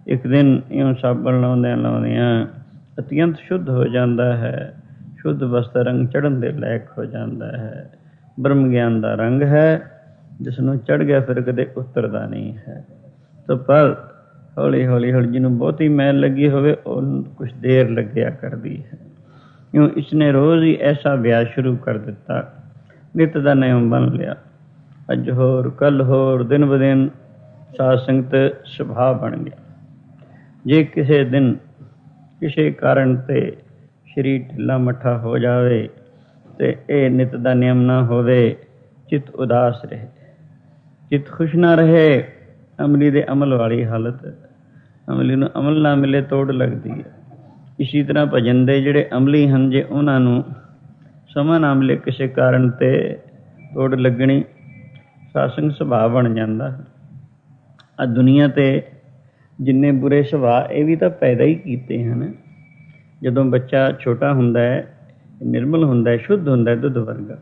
ਇੱਕ ਦਿਨ ਇਉਂ ਸਾਬਣ ਲਾਉਂਦਿਆਂ ਲਾਉਂਦਿਆਂ ਅਤਿਅੰਤ ਸ਼ੁੱਧ ਹੋ ਜਾਂਦਾ ਹੈ, ਸ਼ੁੱਧ ਵਸਤਰ ਰੰਗ ਚੜ੍ਹਨ ਦੇ ਲਾਇਕ ਹੋ ਜਾਂਦਾ ਹੈ। ਬ੍ਰਹਮ ਗਿਆਨ ਦਾ ਰੰਗ ਹੈ, ਜਿਸ ਨੂੰ ਚੜ੍ਹ ਗਿਆ ਫਿਰ ਕਦੇ ਉਤਰਦਾ ਨਹੀਂ ਹੈ। ਤਾਂ ਪਰ ਹੌਲੀ ਹੌਲੀ ਹੌਲੀ ਜਿਹਨੂੰ ਬਹੁਤੀ ਮੈਲ ਲੱਗੀ ਹੋਵੇ ਉਹਨੂੰ ਕੁਛ ਦੇਰ ਲੱਗਿਆ ਕਰਦੀ ਹੈ। ਕਿਉਂ ਇਸਨੇ ਰੋਜ਼ ਹੀ ਐਸਾ ਅਭਿਆਸ ਸ਼ੁਰੂ ਕਰ ਦਿੱਤਾ, ਨਿੱਤ ਦਾ ਨਿਯਮ ਬਣ ਲਿਆ। ਅੱਜ ਹੋਰ ਕੱਲ੍ਹ ਹੋਰ, ਦਿਨ ਬ ਦਿਨ ਸਾਧ ਸੰਗਤ ਸੁਭਾਅ ਬਣ ਗਿਆ। ਜੇ ਕਿਸੇ ਦਿਨ ਕਿਸੇ ਕਾਰਨ 'ਤੇ ਸਰੀਰ ਢਿੱਲਾ ਮੱਠਾ ਹੋ ਜਾਵੇ ਅਤੇ ਇਹ ਨਿੱਤ ਦਾ ਨਿਯਮ ਨਾ ਹੋਵੇ, ਚਿੱਤ ਉਦਾਸ ਰਹੇ, ਚਿੱਤ ਖੁਸ਼ ਨਾ ਰਹੇ। ਅਮਲੀ ਦੇ ਅਮਲ ਵਾਲੀ ਹਾਲਤ, ਅਮਲੀ ਨੂੰ ਅਮਲ ਨਾ ਮਿਲੇ ਤੋੜ ਲੱਗਦੀ ਹੈ। ਇਸੀ ਤਰ੍ਹਾਂ ਭਜਨ ਦੇ ਜਿਹੜੇ ਅਮਲੀ ਹਨ, ਜੇ ਉਹਨਾਂ ਨੂੰ ਸਮਾਂ ਨਾ ਮਿਲੇ ਕਿਸੇ ਕਾਰਨ 'ਤੇ ਤੋੜ ਲੱਗਣੀ, ਸਾਸੰਗ ਸੁਭਾਅ ਬਣ ਜਾਂਦਾ ਹੈ। ਆ ਦੁਨੀਆ 'ਤੇ ਜਿੰਨੇ ਬੁਰੇ ਸੁਭਾਅ ਇਹ ਵੀ ਤਾਂ ਪੈਦਾ ਹੀ ਕੀਤੇ ਹਨ। ਜਦੋਂ ਬੱਚਾ ਛੋਟਾ ਹੁੰਦਾ ਹੈ, ਨਿਰਮਲ ਹੁੰਦਾ ਹੈ, ਸ਼ੁੱਧ ਹੁੰਦਾ ਹੈ, ਦੁੱਧ ਵਰਗਾ,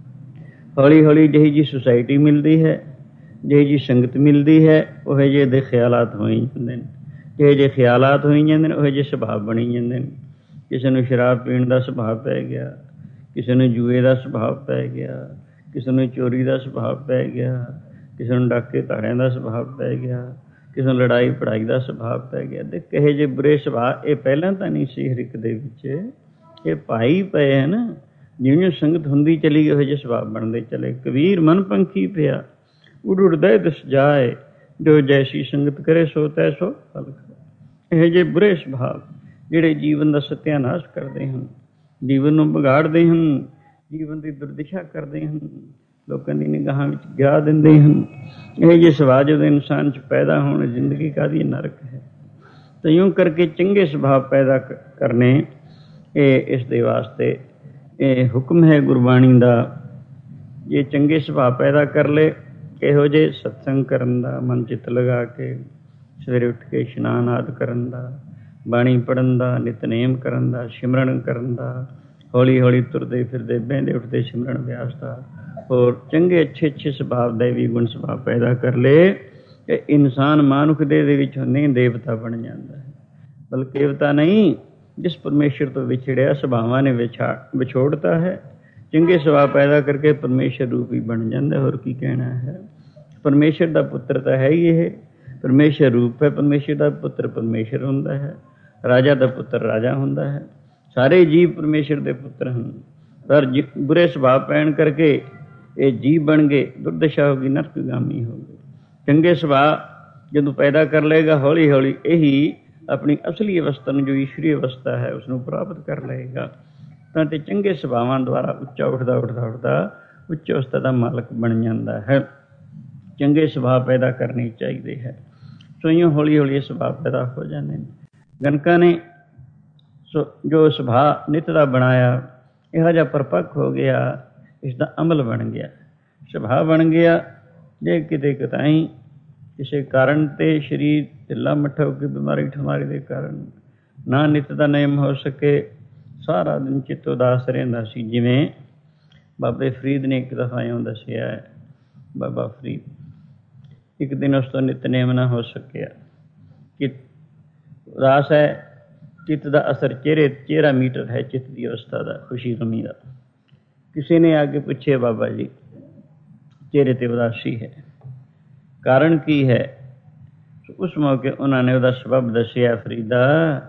ਹੌਲੀ ਹੌਲੀ ਜਿਹੀ ਜਿਹੀ ਸੁਸਾਇਟੀ ਮਿਲਦੀ ਹੈ, ਜਿਹੀ ਜਿਹੀ ਸੰਗਤ ਮਿਲਦੀ ਹੈ, ਉਹੋ ਜਿਹੇ ਦੇ ਖਿਆਲਾਤ ਹੋਈ ਜਾਂਦੇ ਨੇ। ਜਿਹੇ ਜਿਹੇ ਖਿਆਲਾਤ ਹੋਈ ਜਾਂਦੇ ਨੇ, ਉਹੋ ਜਿਹੇ ਸੁਭਾਅ ਬਣੀ ਜਾਂਦੇ ਨੇ। ਕਿਸੇ ਨੂੰ ਸ਼ਰਾਬ ਪੀਣ ਦਾ ਸੁਭਾਅ ਪੈ ਗਿਆ, ਕਿਸੇ ਨੂੰ ਜੂਏ ਦਾ ਸੁਭਾਅ ਪੈ ਗਿਆ, ਕਿਸੇ ਨੂੰ ਚੋਰੀ ਦਾ ਸੁਭਾਅ ਪੈ ਗਿਆ, ਕਿਸੇ ਨੂੰ ਡਾਕੇ ਧਾੜਿਆਂ ਦਾ ਸੁਭਾਅ ਪੈ ਗਿਆ, ਕਿਸੇ ਨੂੰ ਲੜਾਈ ਪੜ੍ਹਾਈ ਦਾ ਸੁਭਾਅ ਪੈ ਗਿਆ। ਅਤੇ ਕਹੇ ਜਿਹੇ ਬੁਰੇ ਸੁਭਾਅ ਇਹ ਪਹਿਲਾਂ ਤਾਂ ਨਹੀਂ ਸੀ ਹਰ ਇੱਕ ਦੇ ਵਿੱਚ, ਇਹ ਭਾਈ ਪਏ ਹਨ। ਜਿਉਂ ਜਿਉਂ ਸੰਗਤ ਹੁੰਦੀ ਚਲੀ, ਇਹੋ ਜਿਹੇ ਸੁਭਾਅ ਬਣਦੇ ਚਲੇ। ਕਬੀਰ ਮਨ ਪੰਖੀ ਪਿਆ, ਉੱਡ ਉੱਡਦਾ ਦਿਸ ਜਾਏ, ਜੋ ਜੈਸੀ ਸੰਗਤ ਕਰੇ ਸੋ ਤੈਸੋ ਫਲ ਖਾਏ। ਇਹੋ ਜਿਹੇ ਬੁਰੇ ਸੁਭਾਅ ਜਿਹੜੇ ਜੀਵਨ ਦਾ ਸਤਿਆਨਾਸ਼ ਕਰਦੇ ਹਨ, ਜੀਵਨ ਨੂੰ ਵਿਗਾੜਦੇ ਹਨ, ਜੀਵਨ ਦੀ ਦੁਰਦਿਸ਼ਾ ਕਰਦੇ ਹਨ, ਲੋਕਾਂ ਦੀ ਨਿਗਾਹਾਂ ਵਿੱਚ ਗਿਰਾ ਦਿੰਦੇ ਹਨ। ਇਹੋ ਜਿਹੇ ਸੁਭਾਅ ਜਦੋਂ ਇਨਸਾਨ 'ਚ ਪੈਦਾ ਹੋਣ, ਜ਼ਿੰਦਗੀ ਕਾਹਦੀ ਨਰਕ ਹੈ। ਤਾਂ ਇਉਂ ਕਰਕੇ ਚੰਗੇ ਸੁਭਾਅ ਪੈਦਾ ਕਰਨੇ, ਇਹ ਇਸ ਦੇ ਵਾਸਤੇ ਇਹ ਹੁਕਮ ਹੈ ਗੁਰਬਾਣੀ ਦਾ। ਜੇ ਚੰਗੇ ਸੁਭਾਅ ਪੈਦਾ ਕਰ ਲਏ, ਇਹੋ ਜਿਹੇ ਸਤਸੰਗ ਕਰਨ ਦਾ, ਮਨ ਚਿੱਤ ਲਗਾ ਕੇ ਸਵੇਰੇ ਉੱਠ ਕੇ ਇਸ਼ਨਾਨ ਆਦਿ ਕਰਨ ਦਾ, ਬਾਣੀ ਪੜ੍ਹਨ ਦਾ, ਨਿਤਨੇਮ ਕਰਨ ਦਾ, ਸਿਮਰਨ ਕਰਨ ਦਾ, ਹੌਲੀ ਹੌਲੀ ਤੁਰਦੇ ਫਿਰਦੇ ਬਹਿੰਦੇ ਉੱਠਦੇ ਸਿਮਰਨ ਅਭਿਆਸ ਦਾ, ਹੋਰ ਚੰਗੇ ਅੱਛੇ ਅੱਛੇ ਸੁਭਾਅ ਦੇ ਵੀ ਗੁਣ ਸੁਭਾਅ ਪੈਦਾ ਕਰ ਲਏ, ਇਹ ਇਨਸਾਨ ਮਾਨੁਖ ਦੇ ਦੇ ਵਿੱਚ ਨਹੀਂ ਦੇਵਤਾ ਬਣ ਜਾਂਦਾ ਹੈ। ਬਲਕਿ ਦੇਵਤਾ ਨਹੀਂ, ਜਿਸ ਪਰਮੇਸ਼ਰ ਤੋਂ ਵਿਛੜਿਆ ਸੁਭਾਵਾਂ ਨੇ ਵਿਛਾ ਵਿਛੋੜਤਾ ਹੈ, ਚੰਗੇ ਸੁਭਾਅ ਪੈਦਾ ਕਰਕੇ ਪਰਮੇਸ਼ਰ ਰੂਪ ਹੀ ਬਣ ਜਾਂਦਾ। ਹੋਰ ਕੀ ਕਹਿਣਾ ਹੈ। ਪਰਮੇਸ਼ਰ ਦਾ ਪੁੱਤਰ ਤਾਂ ਹੈ ਹੀ ਇਹ, ਪਰਮੇਸ਼ਰ ਰੂਪ ਹੈ। ਪਰਮੇਸ਼ਰ ਦਾ ਪੁੱਤਰ ਪਰਮੇਸ਼ਰ ਹੁੰਦਾ ਹੈ, ਰਾਜਾ ਦਾ ਪੁੱਤਰ ਰਾਜਾ ਹੁੰਦਾ ਹੈ। ਸਾਰੇ ਜੀਵ ਪਰਮੇਸ਼ਰ ਦੇ ਪੁੱਤਰ ਹਨ, ਪਰ ਬੁਰੇ ਸੁਭਾਅ ਪੈਣ ਕਰਕੇ ਇਹ ਜੀਵ ਬਣ ਗਏ, ਦੁਰਦਸ਼ਾ ਹੋ ਗਈ, ਨਰਕਗਾਮੀ ਹੋ ਗਏ। ਚੰਗੇ ਸੁਭਾਅ ਜਦੋਂ ਪੈਦਾ ਕਰ ਲਏਗਾ, ਹੌਲੀ ਹੌਲੀ ਇਹੀ ਆਪਣੀ ਅਸਲੀ ਅਵਸਥਾ ਨੂੰ, ਜੋ ਈਸ਼ਵਰੀ ਅਵਸਥਾ ਹੈ, ਉਸਨੂੰ ਪ੍ਰਾਪਤ ਕਰ ਲਏਗਾ। ਤਾਂ ਤੇ ਚੰਗੇ ਸੁਭਾਵਾਂ ਦੁਆਰਾ ਉੱਚਾ ਉੱਠਦਾ ਉੱਠਦਾ ਉੱਠਦਾ ਉੱਚ ਅਵਸਥਾ ਦਾ ਮਾਲਕ ਬਣ ਜਾਂਦਾ ਹੈ। ਚੰਗੇ ਸੁਭਾਅ ਪੈਦਾ ਕਰਨੇ ਚਾਹੀਦੇ ਹੈ। ਸੋ ਇਉਂ ਹੌਲੀ ਹੌਲੀ ਇਹ ਸੁਭਾਅ ਪੈਦਾ ਹੋ ਜਾਂਦੇ ਨੇ। ਗਣਕਾਂ ਨੇ ਸੋ ਜੋ ਸੁਭਾਅ ਨਿੱਤ ਦਾ ਬਣਾਇਆ, ਇਹੋ ਜਿਹਾ ਪਰਪੱਕ ਹੋ ਗਿਆ, ਇਸਦਾ ਅਮਲ ਬਣ ਗਿਆ, ਸੁਭਾਅ ਬਣ ਗਿਆ। ਜੇ ਕਿਤੇ ਕਿਤਾਈ ਕਿਸੇ ਕਾਰਨ 'ਤੇ ਸਰੀਰ ਢਿੱਲਾ ਮੱਠਾ ਹੋ ਕੇ ਬਿਮਾਰੀ ਠਮਾਰੀ ਦੇ ਕਾਰਨ ਨਾ ਨਿੱਤ ਦਾ ਨਿਯਮ ਹੋ ਸਕੇ, ਸਾਰਾ ਦਿਨ ਚਿੱਤ ਉਦਾਸ ਰਹਿੰਦਾ ਸੀ। ਜਿਵੇਂ ਬਾਬੇ ਫਰੀਦ ਨੇ ਇੱਕ ਦਫਾ ਇਉਂ ਦੱਸਿਆ ਹੈ, ਬਾਬਾ ਫਰੀਦ ਇੱਕ ਦਿਨ ਉਸ ਤੋਂ ਨਿਤਨੇਮ ਨਾ ਹੋ ਸਕਿਆ, ਚਿੱਤ ਉਦਾਸ ਹੈ, ਚਿੱਤ ਦਾ ਅਸਰ ਚਿਹਰੇ ਚਿਹਰਾ ਮੀਟਰ ਹੈ ਚਿੱਤ ਦੀ ਅਵਸਥਾ ਦਾ, ਖੁਸ਼ੀ ਗਮੀ ਦਾ। ਕਿਸੇ ਨੇ ਆ ਕੇ ਪੁੱਛਿਆ, ਬਾਬਾ ਜੀ ਚਿਹਰੇ 'ਤੇ ਉਦਾਸੀ ਹੈ, ਕਾਰਨ ਕੀ ਹੈ? ਉਸ ਮੌਕੇ ਉਹਨਾਂ ਨੇ ਉਹਦਾ ਸਬਬ ਦੱਸਿਆ, ਫਰੀਦਾ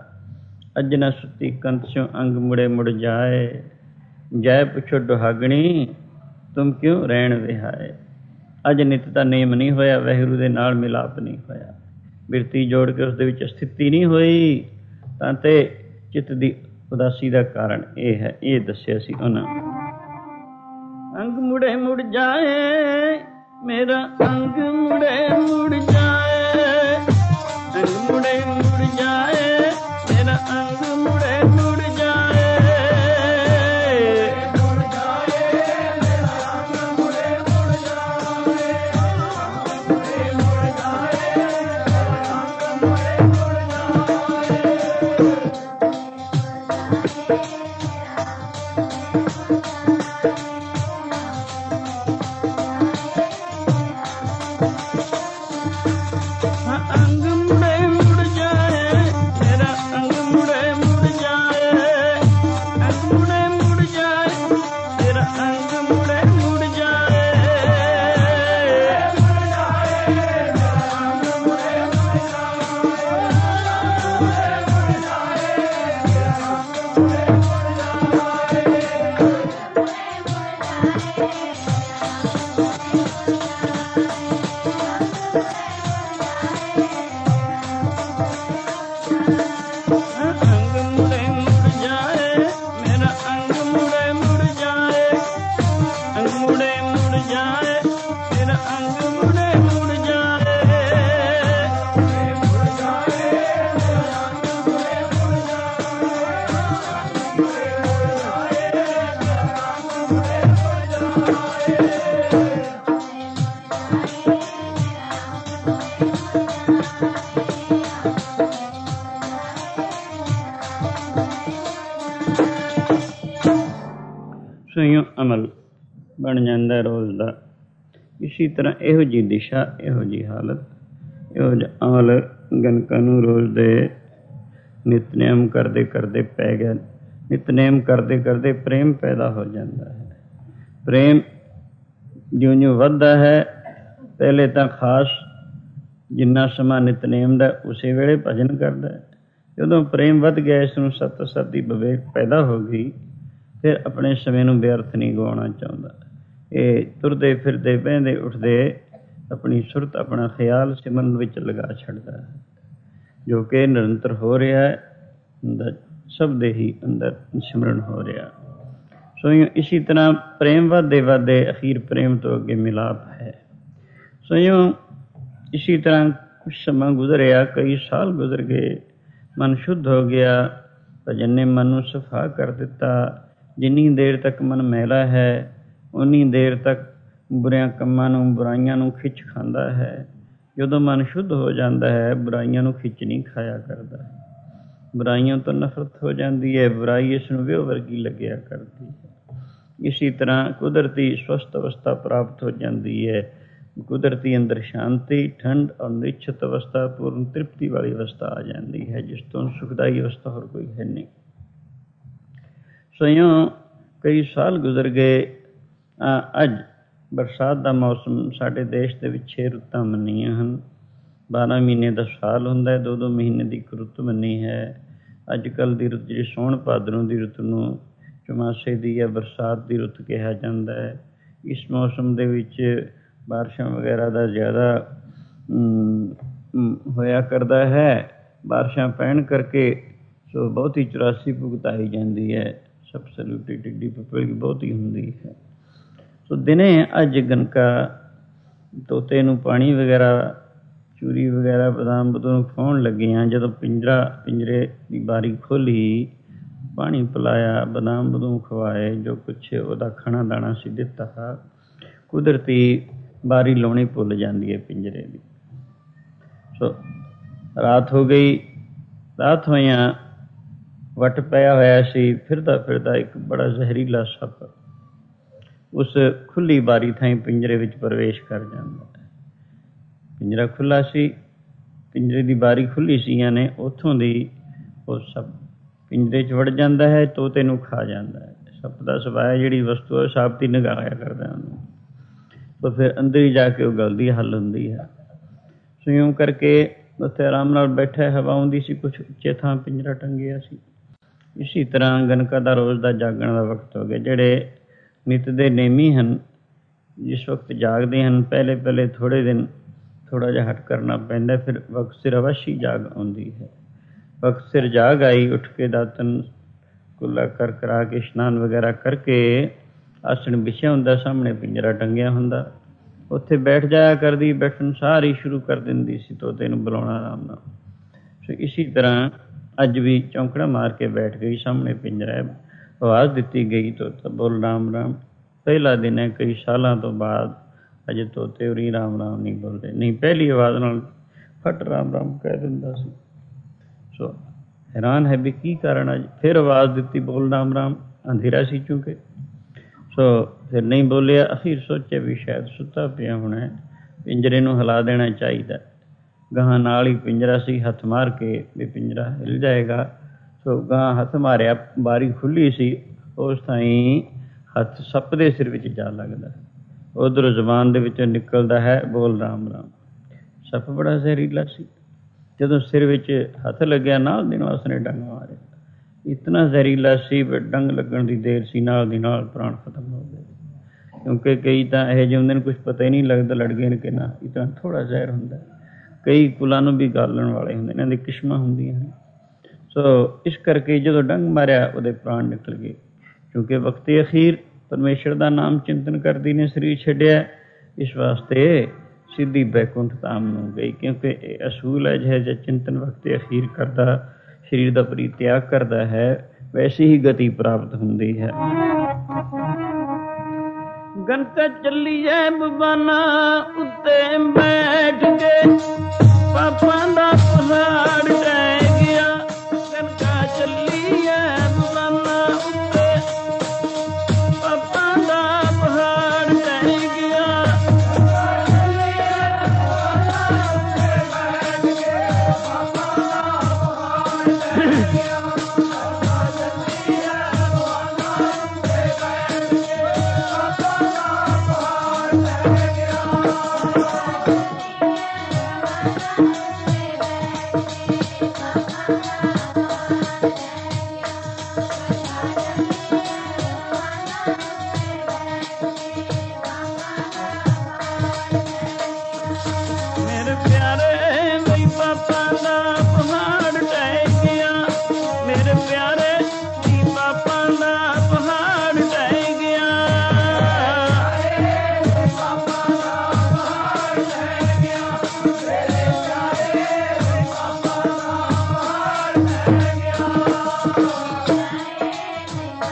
ਅੱਜ ਨਾ ਸੁੱਤੀ ਕੰਤ ਸਿਉ ਅੰਗ ਮੁੜੇ ਮੁੜ ਜਾਏ, ਜਾਏ ਪੁੱਛੋ ਦੁਹਾਗਣੀ ਤੁਮ ਕਿਉਂ ਰਹਿਣ ਵਿਹਾਏ। ਅੱਜ ਨਿੱਤ ਦਾ ਨੇਮ ਨਹੀਂ ਹੋਇਆ, ਵਾਹਿਗੁਰੂ ਦੇ ਨਾਲ ਮਿਲਾਪ ਨਹੀਂ ਹੋਇਆ, ਬਿਰਤੀ ਜੋੜ ਕੇ ਉਸ ਦੇ ਵਿੱਚ ਸਥਿਤੀ ਨਹੀਂ ਹੋਈ, ਤਾਂ ਤੇ ਚਿੱਤ ਦੀ ਉਦਾਸੀ ਦਾ ਕਾਰਨ ਇਹ ਹੈ। ਇਹ ਦੱਸਿਆ ਸੀ ਉਹਨਾਂ। ਅੰਗ ਮੁੜੇ ਮੁੜ ਜਾਏ ਮੇਰਾ, ਅੰਗ ਮੁੜੇ ਮੁੜ ਜਾਏ, ਅੰਗ ਮੁੜੇ ਮੁੜ ਜਾਏ ਮੇਰਾ, ਅੰਗ ਮੁੜੇ ਮੁੜ ਜਾਏ, ਮੁੜ ਜਾਏ ਮੇਰਾ ਅੰਗ ਮੁੜੇ ਮੁੜ ਜਾਏ, ਮੁੜੇ ਮੁੜ ਜਾਏ ਮੇਰਾ ਅੰਗ ਮੁੜੇ ਮੁੜ ਜਾਏ। ਅੰਗ ਮੁੜੇ ਮੁੜ ਜਾਏ ਸੋਈਓ ਅਮਲ ਬਣ ਜਾਂਦਾ ਰੋਜ਼ ਦਾ। ਇਸੀ ਤਰ੍ਹਾਂ ਇਹੋ ਜਿਹੀ ਦਿਸ਼ਾ, ਇਹੋ ਜਿਹੀ ਹਾਲਤ, ਇਹੋ ਜਿਹਾ ਅਮਲ ਗਣਕਾਂ ਨੂੰ ਰੋਜ਼ ਦੇ ਨਿਤਨੇਮ ਕਰਦੇ ਕਰਦੇ ਪੈ ਗਿਆ। ਨਿਤਨੇਮ ਕਰਦੇ ਕਰਦੇ ਪ੍ਰੇਮ ਪੈਦਾ ਹੋ ਜਾਂਦਾ ਹੈ। ਪ੍ਰੇਮ ਜਿਉਂ ਜਿਉਂ ਵੱਧਦਾ ਹੈ, ਪਹਿਲੇ ਤਾਂ ਖਾਸ ਜਿੰਨਾ ਸਮਾਂ ਨਿਤਨੇਮ ਦਾ ਉਸੇ ਵੇਲੇ ਭਜਨ ਕਰਦਾ ਹੈ। ਜਦੋਂ ਪ੍ਰੇਮ ਵੱਧ ਗਿਆ, ਇਸ ਨੂੰ ਸਤ ਸਤ ਦੀ ਵਿਵੇਕ ਪੈਦਾ ਹੋ ਗਈ, ਫਿਰ ਆਪਣੇ ਸਮੇਂ ਨੂੰ ਵਿਅਰਥ ਨਹੀਂ ਗਵਾਉਣਾ ਚਾਹੁੰਦਾ। ਇਹ ਤੁਰਦੇ ਫਿਰਦੇ ਬਹਿੰਦੇ ਉੱਠਦੇ ਆਪਣੀ ਸੁਰਤ, ਆਪਣਾ ਖਿਆਲ ਸਿਮਰਨ ਵਿੱਚ ਲਗਾ ਛੱਡਦਾ ਹੈ, ਜੋ ਕਿ ਨਿਰੰਤਰ ਹੋ ਰਿਹਾ ਹੈ। ਅੰਦਰ ਸਭ ਦੇ ਹੀ ਅੰਦਰ ਸਿਮਰਨ ਹੋ ਰਿਹਾ। ਸੋ ਇਸੀ ਤਰ੍ਹਾਂ ਪ੍ਰੇਮ ਵੱਧਦੇ ਵੱਧਦੇ ਅਖੀਰ ਪ੍ਰੇਮ ਤੋਂ ਅੱਗੇ ਮਿਲਾਪ ਹੈ। ਸੋ ਇਸੀ ਤਰ੍ਹਾਂ ਕੁਛ ਸਮਾਂ ਗੁਜ਼ਰਿਆ, ਕਈ ਸਾਲ ਗੁਜ਼ਰ ਗਏ, ਮਨ ਸ਼ੁੱਧ ਹੋ ਗਿਆ, ਭਜਨ ਨੇ ਮਨ ਨੂੰ ਸਫਾ ਕਰ ਦਿੱਤਾ। ਜਿੰਨੀ ਦੇਰ ਤੱਕ ਮਨ ਮੈਲਾ ਹੈ, ਉਨੀ ਦੇਰ ਤੱਕ ਬੁਰਿਆਂ ਕੰਮਾਂ ਨੂੰ, ਬੁਰਾਈਆਂ ਨੂੰ ਖਿੱਚ ਖਾਂਦਾ ਹੈ। ਜਦੋਂ ਮਨ ਸ਼ੁੱਧ ਹੋ ਜਾਂਦਾ ਹੈ, ਬੁਰਾਈਆਂ ਨੂੰ ਖਿੱਚ ਨਹੀਂ ਖਾਇਆ ਕਰਦਾ। ਬੁਰਾਈਆਂ ਤੋਂ ਨਫ਼ਰਤ ਹੋ ਜਾਂਦੀ ਹੈ, ਬੁਰਾਈ ਇਸ ਨੂੰ ਵਿਉ ਵਰਗੀ ਲੱਗਿਆ ਕਰਦੀ ਹੈ। ਇਸੀ ਤਰ੍ਹਾਂ ਕੁਦਰਤੀ ਸਵਸਥ ਅਵਸਥਾ ਪ੍ਰਾਪਤ ਹੋ ਜਾਂਦੀ ਹੈ। ਕੁਦਰਤੀ ਅੰਦਰ ਸ਼ਾਂਤੀ, ਠੰਡ ਔਰ ਨਿਸ਼ਚਿਤ ਅਵਸਥਾ, ਪੂਰਨ ਤ੍ਰਿਪਤੀ ਵਾਲੀ ਅਵਸਥਾ ਆ ਜਾਂਦੀ ਹੈ, ਜਿਸ ਤੋਂ ਸੁਖਦਾਈ ਅਵਸਥਾ ਹੋਰ ਕੋਈ ਹੈ ਨਹੀਂ। ਸੋ ਇਉਂ ਕਈ ਸਾਲ ਗੁਜ਼ਰ ਗਏ। ਅੱਜ ਬਰਸਾਤ ਦਾ ਮੌਸਮ ਸਾਡੇ ਦੇਸ਼ ਦੇ ਵਿੱਚ ਛੇ ਰੁੱਤਾਂ ਮੰਨੀਆਂ ਹਨ। ਬਾਰਾਂ ਮਹੀਨੇ ਦਾ ਸਾਲ ਹੁੰਦਾ ਹੈ, ਦੋ ਦੋ ਮਹੀਨੇ ਦੀ ਇੱਕ ਰੁੱਤ ਮੰਨੀ ਹੈ। ਅੱਜ ਕੱਲ੍ਹ ਦੀ ਰੁੱਤ ਜਿਹੜੀ ਸਾਉਣ ਭਾਦਰੋਂ ਦੀ ਰੁੱਤ ਨੂੰ ਚੁਮਾਸੇ ਦੀ ਜਾਂ ਬਰਸਾਤ ਦੀ ਰੁੱਤ ਕਿਹਾ ਜਾਂਦਾ ਹੈ। ਇਸ ਮੌਸਮ ਦੇ ਵਿੱਚ ਬਾਰਿਸ਼ਾਂ ਵਗੈਰਾ ਦਾ ਜ਼ਿਆਦਾ ਹੋਇਆ ਕਰਦਾ ਹੈ। ਬਾਰਿਸ਼ਾਂ ਪੈਣ ਕਰਕੇ ਸੋ ਬਹੁਤੀ ਚੁਰਾਸੀ ਭੁਗਤਾਈ ਜਾਂਦੀ ਹੈ। ਸਬਸਲੂਟੀ ਟਿੱਡੀ ਪਿੱਪਲੀ ਬਹੁਤੀ ਹੁੰਦੀ ਹੈ। ਸੋ ਦਿਨੇ ਅੱਜ ਗਣਕਾ ਤੋਤੇ ਨੂੰ ਪਾਣੀ ਵਗੈਰਾ, ਚੂਰੀ ਵਗੈਰਾ, ਬਦਾਮ ਬਦੂਮ ਖਵਾਉਣ ਲੱਗੀਆਂ। ਜਦੋਂ ਪਿੰਜਰਾ ਪਿੰਜਰੇ ਦੀ ਬਾਰੀ ਖੋਲ੍ਹੀ, ਪਾਣੀ ਪਿਲਾਇਆ, ਬਦਾਮ ਬਦੂਮ ਖਵਾਏ, ਜੋ ਕੁਛ ਉਹਦਾ ਖਾਣਾ ਦਾਣਾ ਸੀ ਦਿੱਤਾ, ਕੁਦਰਤੀ ਬਾਰੀ ਲਾਉਣੀ ਭੁੱਲ ਜਾਂਦੀ ਹੈ ਪਿੰਜਰੇ ਦੀ। ਸੋ ਰਾਤ ਹੋ ਗਈ। ਰਾਤ ਹੋਇਆਂ ਵੱਟ ਪਿਆ ਹੋਇਆ ਸੀ। ਫਿਰਦਾ ਫਿਰਦਾ ਇੱਕ ਬੜਾ ਜ਼ਹਿਰੀਲਾ ਸੱਪ ਉਸ ਖੁੱਲ੍ਹੀ ਬਾਰੀ ਥਾਈਂ ਪਿੰਜਰੇ ਵਿੱਚ ਪ੍ਰਵੇਸ਼ ਕਰ ਜਾਂਦਾ ਹੈ। ਪਿੰਜਰਾ ਖੁੱਲ੍ਹਾ ਸੀ, ਪਿੰਜਰੇ ਦੀ ਬਾਰੀ ਖੁੱਲ੍ਹੀ ਸੀ, ਯਾਨੀ ਉੱਥੋਂ ਦੀ ਉਹ ਸੱਪ ਪਿੰਜਰੇ 'ਚ ਵੜ ਜਾਂਦਾ ਹੈ, ਤੋਤੇ ਨੂੰ ਖਾ ਜਾਂਦਾ ਹੈ। ਸੱਪ ਦਾ ਸੁਭਾਅ ਜਿਹੜੀ ਵਸਤੂ ਹੈ, ਸਾਬਤੀ ਨਿਗਾਹਿਆ ਕਰਦਾ ਉਹਨੂੰ। ਤਾਂ ਫਿਰ ਅੰਦਰ ਹੀ ਜਾ ਕੇ ਉਹ ਗਲਦੀ ਹੱਲ ਹੁੰਦੀ ਹੈ। ਸੋ ਇਉਂ ਕਰਕੇ ਉੱਥੇ ਆਰਾਮ ਨਾਲ ਬੈਠਾ, ਹਵਾ ਆਉਂਦੀ ਸੀ, ਕੁਛ ਉੱਚੇ ਥਾਂ ਪਿੰਜਰਾ ਟੰਗਿਆ ਸੀ। ਇਸੀ ਤਰ੍ਹਾਂ ਗਣਕਾ ਦਾ ਰੋਜ਼ ਦਾ ਜਾਗਣ ਦਾ ਵਕਤ ਹੋ ਗਿਆ। ਜਿਹੜੇ ਨਿੱਤ ਦੇ ਨੇਮੀ ਹਨ, ਜਿਸ ਵਕਤ ਜਾਗਦੇ ਹਨ, ਪਹਿਲੇ ਪਹਿਲੇ ਥੋੜ੍ਹੇ ਦਿਨ ਥੋੜ੍ਹਾ ਜਿਹਾ ਹਟ ਕਰਨਾ ਪੈਂਦਾ, ਫਿਰ ਵਕਤ ਸਿਰ ਅਵੱਸ਼ ਹੀ ਜਾਗ ਆਉਂਦੀ ਹੈ। ਵਕਤ ਸਿਰ ਜਾਗ ਆਈ, ਉੱਠ ਕੇ ਦਾਤਨ ਕੁੱਲਾ ਕਰ ਕਰਾ ਕੇ ਇਸ਼ਨਾਨ ਵਗੈਰਾ ਕਰਕੇ ਆਸਣ ਵਿਛਿਆ ਹੁੰਦਾ, ਸਾਹਮਣੇ ਪਿੰਜਰਾ ਟੰਗਿਆ ਹੁੰਦਾ, ਉੱਥੇ ਬੈਠ ਜਾਇਆ ਕਰਦੀ। ਬੈਠਣ ਸਾਰ ਹੀ ਸ਼ੁਰੂ ਕਰ ਦਿੰਦੀ ਸੀ ਤੋਤੇ ਨੂੰ ਬੁਲਾਉਣਾ ਆਰਾਮ ਨਾਲ। ਸੋ ਇਸੀ ਤਰ੍ਹਾਂ ਅੱਜ ਵੀ ਚੌਂਕੜਾ ਮਾਰ ਕੇ ਬੈਠ ਗਈ, ਸਾਹਮਣੇ ਪਿੰਜਰਾ ਹੈ। ਆਵਾਜ਼ ਦਿੱਤੀ ਗਈ, ਤੋਤਾ ਬੋਲ ਰਾਮ ਰਾਮ। ਪਹਿਲਾ ਦਿਨ ਹੈ, ਕਈ ਸਾਲਾਂ ਤੋਂ ਬਾਅਦ ਅਜੇ ਤੋਤੇ ਉਰੀ ਰਾਮ ਰਾਮ ਨਹੀਂ ਬੋਲਦੇ। ਨਹੀਂ, ਪਹਿਲੀ ਆਵਾਜ਼ ਨਾਲ ਫਟ ਰਾਮ ਰਾਮ ਕਹਿ ਦਿੰਦਾ ਸੀ। ਸੋ ਹੈਰਾਨ ਹੈ ਵੀ ਕੀ ਕਾਰਨ। ਅੱਜ ਫਿਰ ਆਵਾਜ਼ ਦਿੱਤੀ, ਬੋਲ ਰਾਮ ਰਾਮ। ਅੰਧੇਰਾ ਸੀ ਚੂੰਕਿ, ਸੋ ਫਿਰ ਨਹੀਂ ਬੋਲਿਆ। ਅਖੀਰ ਸੋਚਿਆ ਵੀ ਸ਼ਾਇਦ ਸੁੱਤਾ ਪਿਆ ਹੋਣਾ, ਪਿੰਜਰੇ ਨੂੰ ਹਿਲਾ ਦੇਣਾ ਚਾਹੀਦਾ। ਗਾਹਾਂ ਨਾਲ ਹੀ ਪਿੰਜਰਾ ਸੀ, ਹੱਥ ਮਾਰ ਕੇ ਵੀ ਪਿੰਜਰਾ ਹਿਲ ਜਾਏਗਾ। ਸੋ ਗਾਹਾਂ ਹੱਥ ਮਾਰਿਆ, ਬਾਰੀ ਖੁੱਲ੍ਹੀ ਸੀ, ਉਸ ਥਾਈਂ ਹੱਥ ਸੱਪ ਦੇ ਸਿਰ ਵਿੱਚ ਜਾ ਲੱਗਦਾ। ਉੱਧਰੋਂ ਜ਼ੁਬਾਨ ਦੇ ਵਿੱਚੋਂ ਨਿਕਲਦਾ ਹੈ, ਬੋਲ ਰਾਮ ਰਾਮ। ਸੱਪ ਬੜਾ ਜ਼ਹਿਰੀਲਾ ਸੀ। ਜਦੋਂ ਸਿਰ ਵਿੱਚ ਹੱਥ ਲੱਗਿਆ, ਨਾਲ ਦੀ ਨਾਲ ਉਸਨੇ ਡੰਗ ਮਾਰਿਆ। ਇਤਨਾ ਜ਼ਹਿਰੀਲਾ ਸੀ, ਡੰਗ ਲੱਗਣ ਦੀ ਦੇਰ ਸੀ, ਨਾਲ ਦੀ ਨਾਲ ਪ੍ਰਾਣ ਖਤਮ ਹੋ ਗਏ। ਕਿਉਂਕਿ ਕਈ ਤਾਂ ਇਹੋ ਜਿਹੇ ਹੁੰਦੇ ਨੇ, ਕੁਛ ਪਤਾ ਹੀ ਨਹੀਂ ਲੱਗਦਾ ਲੜ ਗਏ ਨੇ ਕਿ ਨਾ। ਇਤਨਾ ਥੋੜ੍ਹਾ ਜ਼ਹਿਰ ਹੁੰਦਾ। ਕਈ ਕੁਲਾਂ ਨੂੰ ਵੀ ਗਾਲਣ ਵਾਲੇ ਹੁੰਦੇ, ਇਹਨਾਂ ਦੀ ਕਿਸਮਾਂ ਹੁੰਦੀਆਂ ਹਨ। ਸੋ ਇਸ ਕਰਕੇ ਜਦੋਂ ਡੰਗ ਮਾਰਿਆ, ਉਹਦੇ ਪ੍ਰਾਣ ਨਿਕਲ ਗਏ। ਕਿਉਂਕਿ ਵਕਤੇ ਅਖੀਰ ਪਰਮੇਸ਼ਰ ਦਾ ਨਾਮ ਚਿੰਤਨ ਕਰਦੀ ਨੇ ਸਰੀਰ ਛੱਡਿਆ। ਇਸ ਵਾਸਤੇ ਸਿੱਧੀ ਬੈਕੁੰਠ ਧਾਮ ਨੂੰ ਗਈ। ਕਿਉਂਕਿ ਇਹ ਅਸੂਲ ਹੈ, ਜਿਹੋ ਜਿਹਾ ਚਿੰਤਨ ਵਕਤੇ ਅਖੀਰ ਕਰਦਾ, ਸਰੀਰ ਦਾ ਪਰਿਤਿਆਗ ਕਰਦਾ ਹੈ, ਵੈਸੀ ਹੀ ਗਤੀ ਪ੍ਰਾਪਤ ਹੁੰਦੀ ਹੈ। ਗਣਕਾ ਚੱਲੀ ਐ ਬਬਾਨਾ ਉੱਤੇ ਬੈਠ ਕੇ, ਪਾਪਾਂ ਦਾ ਪਹਾੜ ਟਹਿ ਗਿਆ। ਗਣਕਾ ਚੱਲੀ ਐ ਬਬਾਨਾ ਉੱਤੇ, ਪਾਪਾਂ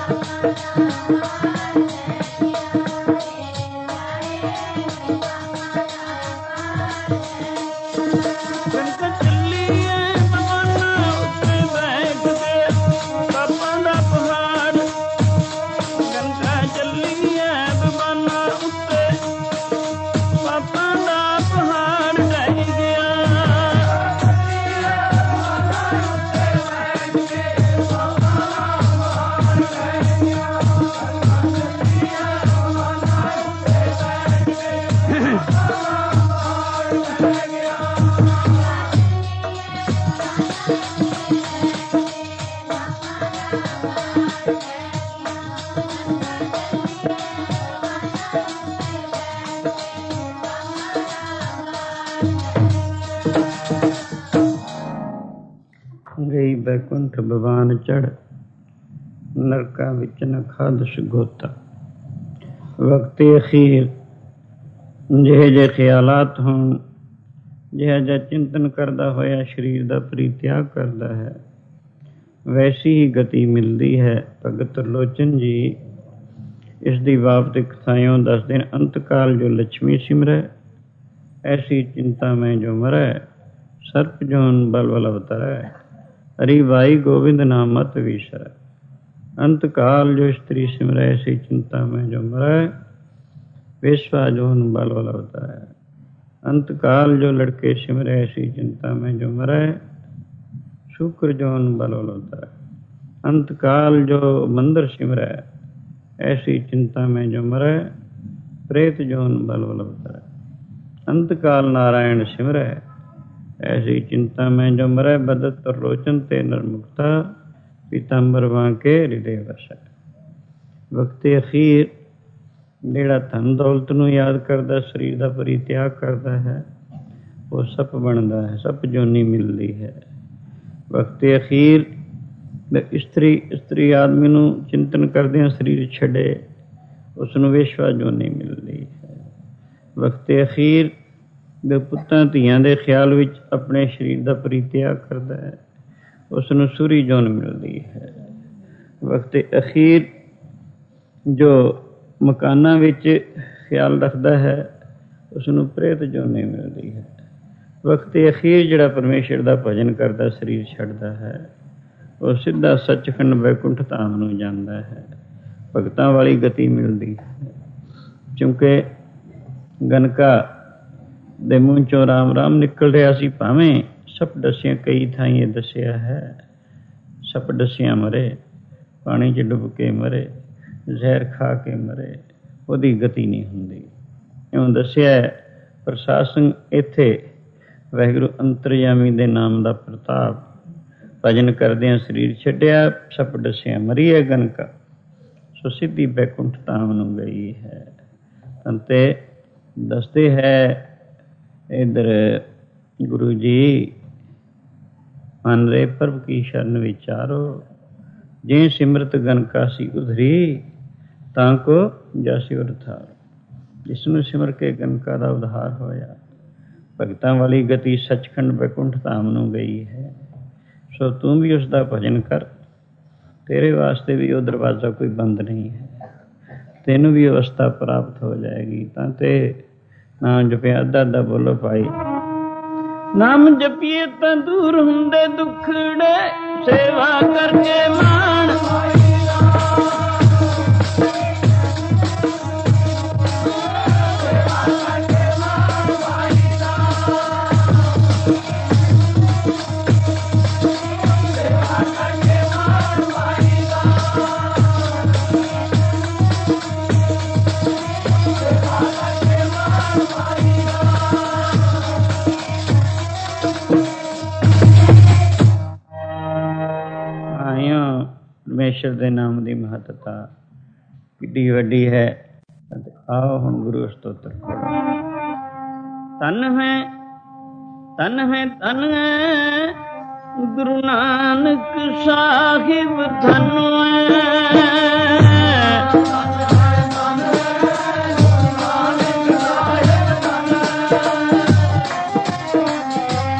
ਗਈ ਬੈਕੁੰਠ ਭਵਾਨ ਚੜ, ਨਰਕਾਂ ਵਿੱਚ ਨ ਖਾਦਸ਼ ਗੋਤਾ। ਵਕਤ ਅਖੀਰ ਜਿਹੇ ਜਿਹੇ ਖਿਆਲਾਤ ਹੋਣ, ਜਿਹਾ ਜਿਹਾ ਚਿੰਤਨ ਕਰਦਾ ਹੋਇਆ ਸਰੀਰ ਦਾ ਪਰਿਤਿਆਗ ਕਰਦਾ ਹੈ, ਵੈਸੀ ਹੀ ਗਤੀ ਮਿਲਦੀ ਹੈ। ਭਗਤ ਤਰਲੋਚਨ ਜੀ ਇਸ ਦੀ ਬਾਬਤ ਕਥਾਇਓਂ ਦੱਸਦੇ ਨੇ। ਅੰਤਕਾਲ ਜੋ ਲక్ష్ਮੀ ਸਿਮਰੈ, ਐਸੀ ਚਿੰਤਾ ਮੈਂ ਜੋ ਮਰੈ, ਸਰਪ ਜੋਨ ਬਲ ਬਲ ਅਵਤਰੈ, ਹਰੀ ਭਾਈ ਗੋਬਿੰਦ ਨਾਮ ਮਤ ਵਿਸਰੈ। ਅੰਤਕਾਲ ਜੋ ਇਸਤਰੀ ਸਿਮਰੈ, ਐਸੀ ਚਿੰਤਾ ਮੈਂ ਜੋ ਮਰੈ, ਵੇਸ਼ਵਾ ਜੋਨ ਬਲ ਬਲ ਅਵਤਰੈ। ਅੰਤਕਾਲ ਜੋ ਲੜਕੇ ਸਿਮਰੈ, ਐਸੀ ਚਿੰਤਾ ਮੈਂ ਜੋ ਮਰੈ, ਸ਼ੁਕਰ ਜੋਨ ਬਲ ਬਲ ਅਵਤਰੈ। ਅੰਤਕਾਲ ਜੋ ਮੰਦਰ ਸਿਮਰੈ, ਐਸੀ ਚਿੰਤਾ ਮੈਂ ਜੋ ਮਰੈ, ਪ੍ਰੇਤ ਜੋਨ ਬਲ ਬਲ ਅਵਤਰੈ। ਅੰਤਕਾਲ ਨਾਰਾਇਣ ਸਿਮਰੈ, ਐਸੀ ਚਿੰਤਾ ਮੈਂ ਜੋ ਮਰੈ, ਬਦਤ ਤਰਲੋਚਨ ਤੇ ਨਰਮੁਕਤਾ, ਪੀਤਾੰਬਰ ਬਾਂਕੇ ਹਿਰਦੇ ਵਸੈ। ਵਕਤ ਅਖੀਰ ਜਿਹੜਾ ਧਨ ਦੌਲਤ ਨੂੰ ਯਾਦ ਕਰਦਾ, ਸਰੀਰ ਦਾ ਪਰਿਤਿਆਗ ਕਰਦਾ ਹੈ, ਉਹ ਸੱਪ ਬਣਦਾ ਹੈ, ਸੱਪ ਜੋਨੀ ਮਿਲਦੀ ਹੈ। ਵਕਤ ਅਖੀਰ ਇਸਤਰੀ ਇਸਤਰੀ ਆਦਮੀ ਨੂੰ ਚਿੰਤਨ ਕਰਦਿਆਂ ਸਰੀਰ ਛੱਡੇ, ਉਸ ਨੂੰ ਵੇਸ਼ਵਾ ਜੋਨੀ ਮਿਲਦੀ ਹੈ। ਵਕਤ ਅਖੀਰ ਦੇ ਪੁੱਤਾਂ ਧੀਆਂ ਦੇ ਖਿਆਲ ਵਿੱਚ ਆਪਣੇ ਸਰੀਰ ਦਾ ਪਰਿਤਿਆਗ ਕਰਦਾ ਹੈ, ਉਸ ਨੂੰ ਸੂਰੀ ਜੋਨ ਮਿਲਦੀ ਹੈ। ਵਕਤ ਅਖੀਰ ਜੋ ਮਕਾਨਾਂ ਵਿੱਚ ਖਿਆਲ ਰੱਖਦਾ ਹੈ, ਉਸ ਨੂੰ ਪ੍ਰੇਤ ਜੋਨੀ ਮਿਲਦੀ ਹੈ। ਵਕਤ ਅਖੀਰ ਜਿਹੜਾ ਪਰਮੇਸ਼ਰ ਦਾ ਭਜਨ ਕਰਦਾ, ਸਰੀਰ ਛੱਡਦਾ ਹੈ, ਉਹ ਸਿੱਧਾ ਸੱਚਖੰਡ ਬੈਕੁੰਠ ਧਾਮ ਨੂੰ ਜਾਂਦਾ ਹੈ। ਭਗਤਾਂ ਵਾਲੀ ਗਤੀ ਮਿਲਦੀ ਹੈ। ਕਿਉਂਕਿ ਗਨਕਾ ਦੇ ਮੂੰਹ ਚੋਂ ਰਾਮ ਰਾਮ ਨਿਕਲ ਰਿਹਾ ਸੀ। ਭਾਵੇਂ ਸੱਪ ਡੱਸਿਆ, ਕਈ ਥਾਈਂ ਇਹ ਦੱਸਿਆ ਹੈ, ਸੱਪ ਡੱਸਿਆ ਮਰੇ, ਪਾਣੀ 'ਚ ਡੁੱਬ ਕੇ ਮਰੇ, ਜ਼ਹਿਰ ਖਾ ਕੇ ਮਰੇ, ਉਹਦੀ ਗਤੀ ਨਹੀਂ ਹੁੰਦੀ। ਇਉਂ ਦੱਸਿਆ ਪ੍ਰਸ਼ਾਸਨ ਇੱਥੇ ਵਾਹਿਗੁਰੂ ਅੰਤਰਯਾਮੀ ਦੇ ਨਾਮ ਦਾ ਪ੍ਰਤਾਪ, ਭਜਨ ਕਰਦਿਆਂ ਸਰੀਰ ਛੱਡਿਆ, ਸੱਪ ਡੱਸਿਆ ਮਰੀ ਹੈ ਗਨਕਾ, ਸੋ ਸਿੱਧੀ ਬੈਕੁੰਠ ਧਾਮ ਨੂੰ ਗਈ ਹੈ। ਅਤੇ ਦੱਸਦੇ ਹੈ ਇੱਧਰ ਗੁਰੂ ਜੀ, ਮਨ ਰੇ ਪ੍ਰਭ ਕੀ ਸ਼ਰਨ ਵਿਚਾਰੋ, ਜੇ ਸਿਮਰਤ ਗਨਕਾ ਸੀ ਉਧਰੀ, ਤਾਂ ਕੋ ਜਾਸੀ ਉਰਥਾਰ। ਜਿਸ ਨੂੰ ਸਿਮਰ ਕੇ ਗਨਕਾ ਦਾ ਉਧਾਰ ਹੋਇਆ। ਭਗਤਾਂ ਵਾਲੀ ਗਤੀ ਸੱਚਖੰਡ ਬੈਕੁੰਠ ਧਾਮ ਨੂੰ ਗਈ ਹੈ। ਸੋ ਤੂੰ ਵੀ ਉਸ ਦਾ ਭਜਨ ਕਰ, ਤੇਰੇ ਵਾਸਤੇ ਵੀ ਉਹ ਦਰਵਾਜ਼ਾ ਕੋਈ ਬੰਦ ਨਹੀਂ ਹੈ, ਤੈਨੂੰ ਵੀ ਅਵਸਥਾ ਪ੍ਰਾਪਤ ਹੋ ਜਾਏਗੀ। ਤਾਂ ਤੇ ਨਾਮ ਜਪਿਆ, ਅੱਧਾ ਅੱਧਾ ਬੋਲੋ ਭਾਈ। ਨਾਮ ਜਪੀਏ ਤਾਂ ਦੂਰ ਹੁੰਦੇ ਦੁੱਖੜੇ, ਸੇਵਾ ਕਰਕੇ ਮਾਣ ਪਰਮੇਸ਼ਰ ਦੇ ਨਾਮ ਦੀ ਮਹੱਤਤਾ ਕਿੱਡੀ ਵੱਡੀ ਹੈ। ਅਤੇ ਆਓ ਹੁਣ ਗੁਰੂ ਸਤੋਤਰ ਪੜ੍ਹੋ। ਧੰਨ ਹੈ ਧੰਨ ਹੈ ਧੰਨ ਹੈ ਗੁਰੂ ਨਾਨਕ ਸਾਹਿਬ, ਧੰਨ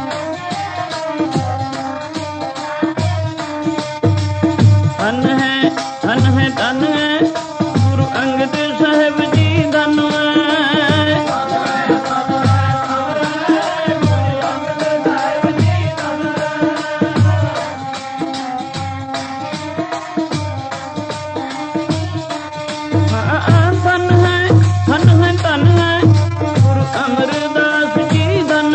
ਹੈ ਧਨ ਹੈ ਧਨ ਹੈ ਗੁਰੂ ਅੰਗਦ ਸਾਹਿਬ ਜੀ ਧਨ ਹੈ। ਧਨ ਹੈ ਧਨ ਹੈ ਧਨ ਹੈ ਗੁਰੂ ਅਮਰਦਾਸ ਜੀ ਧਨ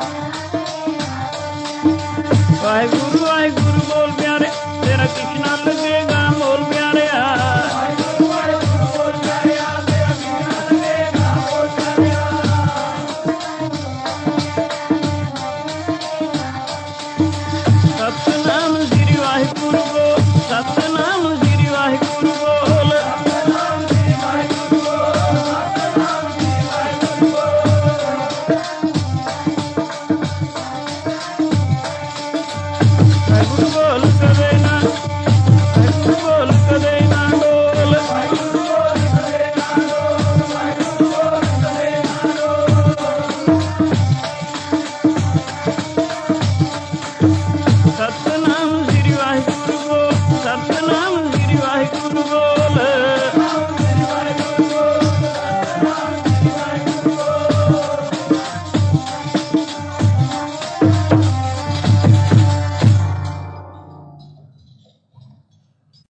ਵਾਹਿਗੁਰੂ ਵਾਹਿਗੁਰੂ ਬੋਲ ਪਿਆਰੇ, ਤੇਰਾ ਕ੍ਰਿਸ਼ਨਾ